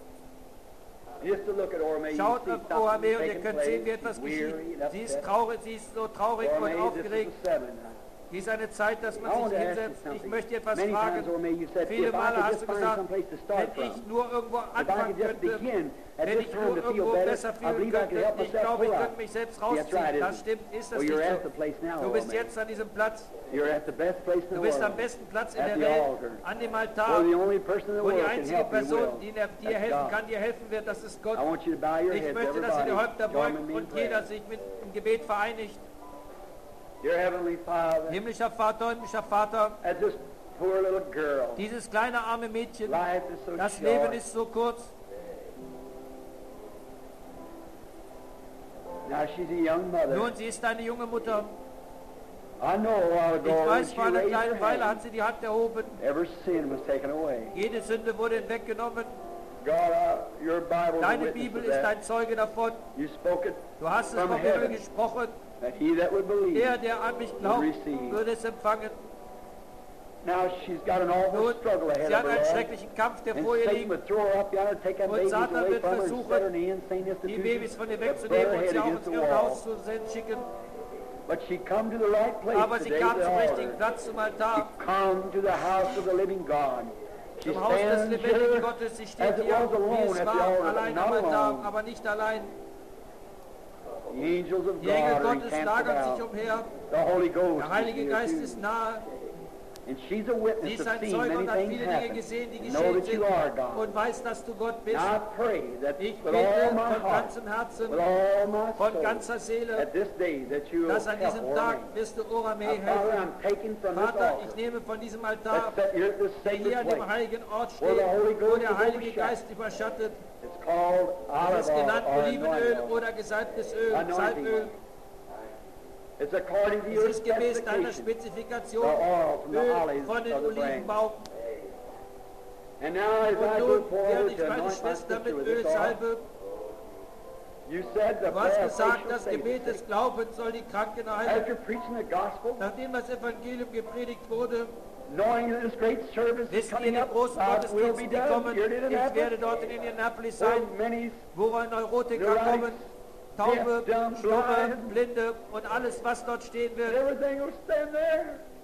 Just to look at Orme, you Schaut see auf something Orame und ihr taking könnt sehen, wie place. etwas She's weary geschieht. and Sie ist upset. traurig, sie ist so traurig und Orme, this is aufgeregt. the seven now. Dies ist eine Zeit, dass I man want sich to ask you hinsetzt. Ich something. möchte etwas Many fragen. times, Orme, you said, Viele if I Male could hast just du find gesagt, some place to start wenn ich from, nur irgendwo if I anfangen could just könnte, begin at wenn this ich time nur to feel irgendwo better, besser I fühlen believe I could könnte, help ich myself glaube, ich pull könnte out. mich selbst See, that's right, rausziehen. isn't Das it? stimmt, ist das Well, nicht you're at the so. place now, Du bist Orme. jetzt an diesem Platz. You're at the best place in Du the bist am world. besten Platz in At der the Welt, altar. an dem Altar, Where the only person in the wo die world can einzige help you Person, will. die dir That's helfen God. kann, dir helfen wird, das ist Gott. I want you to bow your Ich heads, möchte, dass ihr die Häupter everybody. Join beugt with me in und jeder prayer. sich mit dem Gebet vereinigt. Dear Heavenly Father, Himmlischer Vater, himmlischer Vater, as this poor little girl, dieses kleine arme Mädchen, life is so das short. Leben ist so kurz. Now she's a young mother. Nun, sie ist eine junge Mutter. I know a while Ich ago when weiß, she vor einer raised her kleinen Weile hat hand, sie die Hand erhoben. every sin was taken away. Jede Sünde wurde hinweggenommen. God, uh, your Bible is a Deine witness Bibel of ist that. ein Zeuge davon. You spoke it Du hast es from vom Himmel heaven, gesprochen. that he that would believe. Der, der an mich glaubt, receive. würde es empfangen. Now she's got an awful Nun, struggle ahead sie of hat her, einen Lord. schrecklichen Kampf, der And vor ihr Satan liegt. would throw her up yonder, take them Und babies Satan away wird from her and versuchen, set her in the insane Die institution. Babys von ihr Butt her wegzunehmen und head sie auch against ins the wall. Irrenhaus zu schicken. But she come to the right place Aber sie today, kam the zum altar. richtigen Platz zum She Altar, come to the house of the living God. She zum Haus des stands lebendigen here Gottes. Sie as steht it hier, was wie alone es at the war, altar, but allein am not Altar, alone. aber nicht allein. The angels of Die Engel God are Gottes encamped lagern sich about. umher. The Holy Ghost Der Heilige is Geist here ist too. nahe. And she's a Sie witness ist of ein seeing Zeuge many und hat things viele Dinge happen. gesehen, die Know geschehen that sind you are God. und weiß, dass du Gott bist. Now I pray that Ich with all bete my von heart, ganzem Herzen, with all my von soul, ganzer Seele, at this day that you will dass an help diesem Orame. Tag wirst du Orame Now, Father, helfen. I'm taking from this Vater, ich altar nehme von diesem that's Altar, set here at this der hier sacred an dem place. heiligen Ort Where the steht, Holy wo Ghost der is Heilige overshadowed. Geist überschattet. It's called Es olive ist oil genannt or Olivenöl anointing oil. oder gesalbtes Öl, Anointing Salböl. oil. It's according to Es your ist gemäß deiner specification. Spezifikation The oil from the Öl olives von of den the branch. Olivenbaum. And now as I Und go nun forward werde to ich meine anoint my Schwester sister mit with Öl this oil, salbe. you said the Du hast prayer of faith gesagt, shall das save Gebet the des sick. Glaubens soll die Kranken heilen. After preaching the gospel, Nachdem das Evangelium gepredigt wurde, knowing that this great service is wisst ihr, coming den up, großen God's will be Gottesdienst, die done kommen, here in ich werde Indianapolis. dort in Indianapolis Where sein, many wo Neurotiker Neuritics, kommen, Taube, deaf, dumb, Stumme, blind. Blinde und alles, was dort stehen wird. everything will stand there.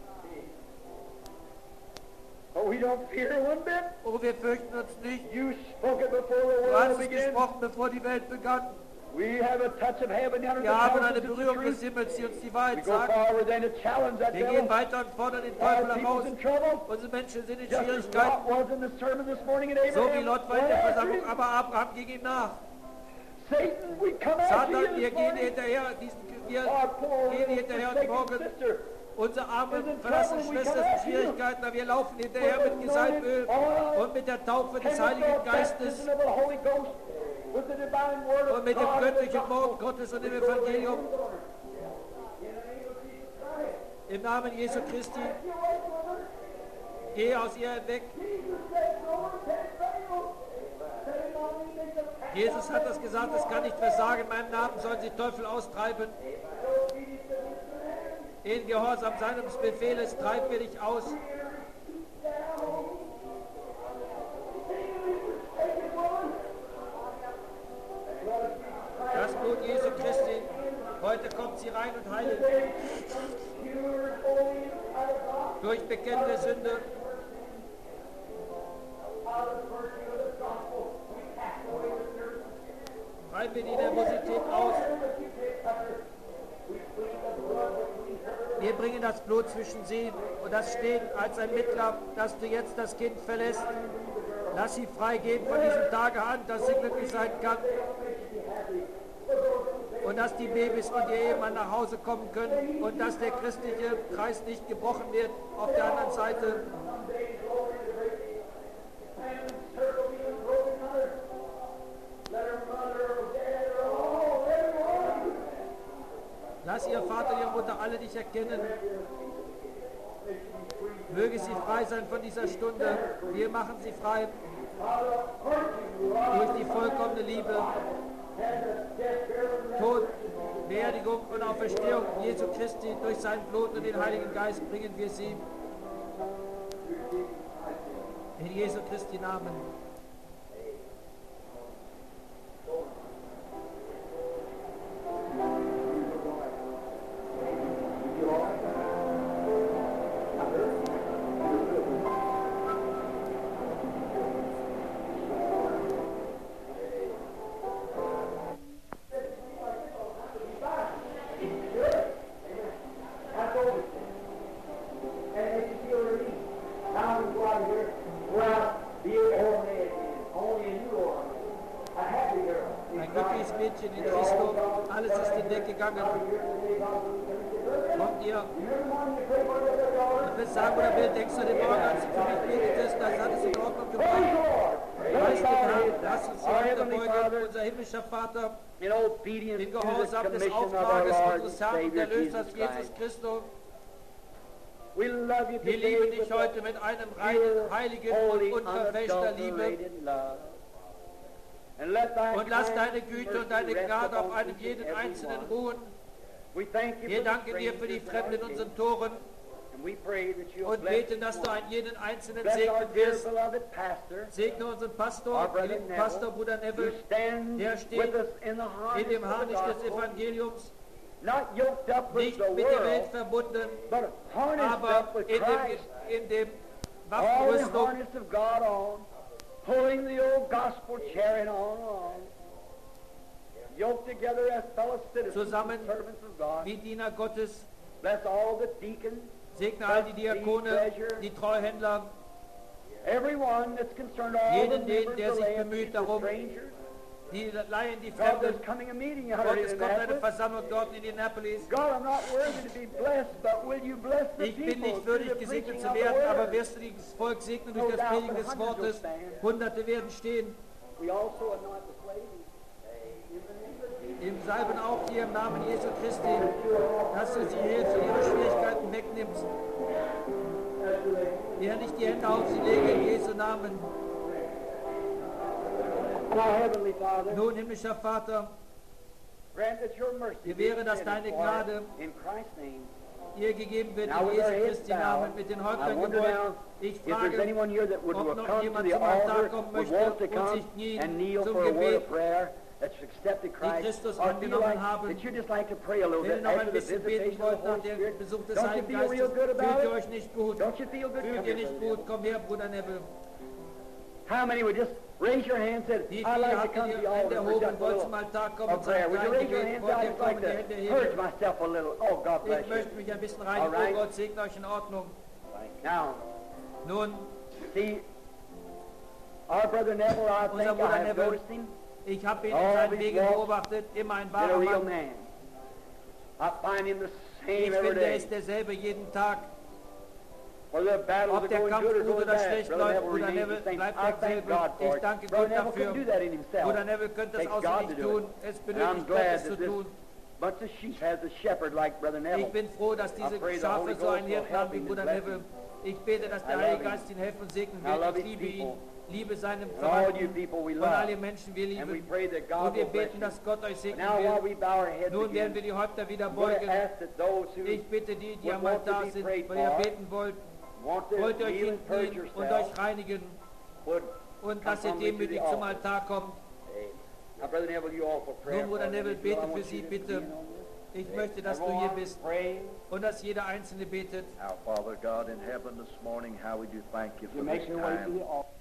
But we don't fear one bit. Oh, wir fürchten uns nicht. You spoke it before the Du world hast es began. gesprochen, bevor die Welt begann. We have a touch of heaven down in the Wir haben eine houses of the Berührung des truth. Himmels, die uns die We Wahrheit go sagt. forward then to challenge that Wir devil. gehen weiter und fordern den Our Teufel people's heraus. in trouble. Unsere Menschen sind in Just as Schwierigkeiten, Lot was in the sermon this morning in so wie Abraham. Lot war in der Why Versammlung, after him? aber Abraham ging ihm nach. Satan, we come after Satan, you wir this gehen morning. hinterher, diesen, wir Our poor gehen little hinterher und forsaken morgen. sister. Unsere arme, Is in verlassene trouble, we Schwester come ist in after you. Schwierigkeiten, aber wir laufen hinterher With mit the Gesalböl anointing oil und mit der Taufe des and with Heiligen the Geistes baptism of the Holy Ghost, with the divine word of und mit dem God and the göttlichen gospel. Wort Gottes und dem Evangelium. Im Namen Jesu Christi, geh aus ihr weg. Jesus hat das gesagt, es kann nicht versagen, in meinem Namen sollen sie Teufel austreiben. In Gehorsam seines Befehles treiben wir dich aus. Das Blut Jesu Christi, heute kommt sie rein und heilt. Durch bekennende Sünde. Treiben wir die Nervosität aus. Wir bringen das Blut zwischen sie und das steht als ein Mittler, dass du jetzt das Kind verlässt. Lass sie freigehen von diesem Tage an, dass sie glücklich sein kann. Und dass die Babys und ihr Ehemann nach Hause kommen können und dass der christliche Kreis nicht gebrochen wird auf der anderen Seite. Lass ihr Vater, ihre Mutter alle dich erkennen. Möge sie frei sein von dieser Stunde. Wir machen sie frei durch die vollkommene Liebe. Tod, Beerdigung und Auferstehung Jesu Christi durch sein Blut und den Heiligen Geist bringen wir sie. In Jesu Christi Namen. Ein glückliches Mädchen in Christo, alles ist in Deck gegangen. Kommt ihr? Ich will sagen, oder Bill, denkst du den Morgen, als du für mich betetest, das hat es in Ordnung gebracht. Preis den Herrn, lass uns hier unterbeugen, unser himmlischer Vater, In obedience den to the Gehorsam des commission of our Auftrages Lord and unseres Herrn und Savior Erlösers Jesus Jesus Christ. Christus. We love you Wir today lieben with dich heute mit einem a reinen, pure, heiligen holy, und unverfälschter Liebe. unadulterated love. And let thy Und lass kind deine Güte und deine mercy rest Gnade auf upon einem each jeden and every Einzelnen one. ruhen. We thank you Wir for the danken dir für die strangers Fremden in in our unseren gates. Toren And we pray that you'll und bless beten, each dass du one. einen jeden Einzelnen Bless our segnen dear wirst. beloved pastor, Segne unseren our Pastor, brother den Neville, Pastor Bruder who Neville, stands der with steht us in the in harness dem of the Harnisch des gospel, Evangeliums, not yoked up with nicht the mit der Welt world, verbunden, but harnessed aber up with in dem, Christ. in dem All the Waffenrüstung, harness of God on, pulling the old gospel chariot on, on. Yoked together as fellow citizens Zusammen and servants of God. wie Diener Gottes. Bless all the deacons, Segne all die Diakone, die Treuhändler, everyone that's concerned, all the jeden, den, members der of the sich land, bemüht the darum, strangers. die Laien, die God, Fremden. there's coming a meeting out Gott, in es kommt eine Indianapolis. Versammlung dort in Indianapolis. God, I'm not worthy to be blessed, but will you bless the Ich bin people nicht through würdig, the gesegnet preaching zu of the werden, aber word? wirst du das Volk segnen durch das Predigen des Wortes. Hunderte werden stehen. We also anoint the ladies. Im Salben auch hier im Namen Jesu Christi, dass du sie hier zu ihren Schwierigkeiten wegnimmst. Herr, nicht die Hände auf sie legen, in Jesu Namen. Now, Heavenly Father, Nun, himmlischer Vater, grant that your mercy wir be wären, dass extended deine for us Gnade in Christ's name. ihr gegeben wird, Now, in with Jesu our heads Christi bowed, Namen, mit den I Häuptern wonder gebeugt. now Ich if there's frage, anyone here that would ob have noch come to jemand the zum Altar altar, kommen would möchte want to und come sich knien and kneel zum for a word Gebet, of prayer, that's accepted Christ, Christus or do you angenommen like, haben. that you just like to pray a little Wenn ihr bit noch ein after the bisschen beten visitation of wollt the nach Holy dem Spirit? Besuch des Don't you Heiligen feel Geistes, real good about fühlt ihr it? euch nicht gut? Don't you feel good? Fühlt Come ihr here, nicht Brother gut? Komm her, Bruder Neville. How many would just raise your hand and say, Wie I'd viele like to habt come ihr to die the Hände altar for erhoben, just a wollt zum little Altar kommen of und prayer? sagen, Would you raise your hands? wollt I'd ihr just kommen like und die to Hände purge heben? myself a little. Oh, God bless Ich you. möchte mich ein bisschen All reinigen. right. Oh Gott, segne euch in Ordnung. Now, Nun, see, our brother Neville, I Unser think I Bruder have Neville, noticed him, ich habe ihn in All seinen these Wegen walks, beobachtet, immer ein been wahrer a real Mann. man. I find him the Ich same every finde, er day. ist derselbe jeden Tag. Whether the battles Ob are der going Kampf good or gut going oder bad, schlecht Brother läuft, Neville Bruder remains Neville the same. bleibt I thank derselbe. God for Ich it. danke Brother Gott Neville dafür. couldn't do that in himself. Bruder Neville könnte es Takes außer God nicht to do tun. it. Es And I'm benötigt Gott, glad es zu that this tun. bunch of sheep has a shepherd like Brother Ich Neville. bin froh, dass diese I pray the Schafe Holy so einen Ghost will Hirten haben help wie him Bruder and bless Neville. him. Ich bete, dass I der love Heilige him. Geist ihn helfen und segnen I love wird. Ich his liebe ihn, people. liebe seinen And all you Verwandten people we und love. alle Menschen wir And we lieben. pray that God Und wir will bless beten, you. dass Gott euch But segnen now while wird. we bow our heads Nun werden wir again, die Häupter wieder I'm going to beugen. ask that those who Ich bitte die, die would am want to Altar be sind, prayed weil ihr for, beten wollt, want to wollt ihr euch kneel and purge hinknien und yourself, euch reinigen would und come dass ihr humbly to the demütig zum altar. Altar kommt. Now, Brother Neville, you offer prayer. Nun, Bruder for me. Neville, If you will, I bete für want sie, you to bitte. begin on this. Ich möchte, dass du hier Everyone bist pray. und dass jeder Einzelne betet. Our Father God in heaven, this morning, how we do thank you You for make this your way to time the altar.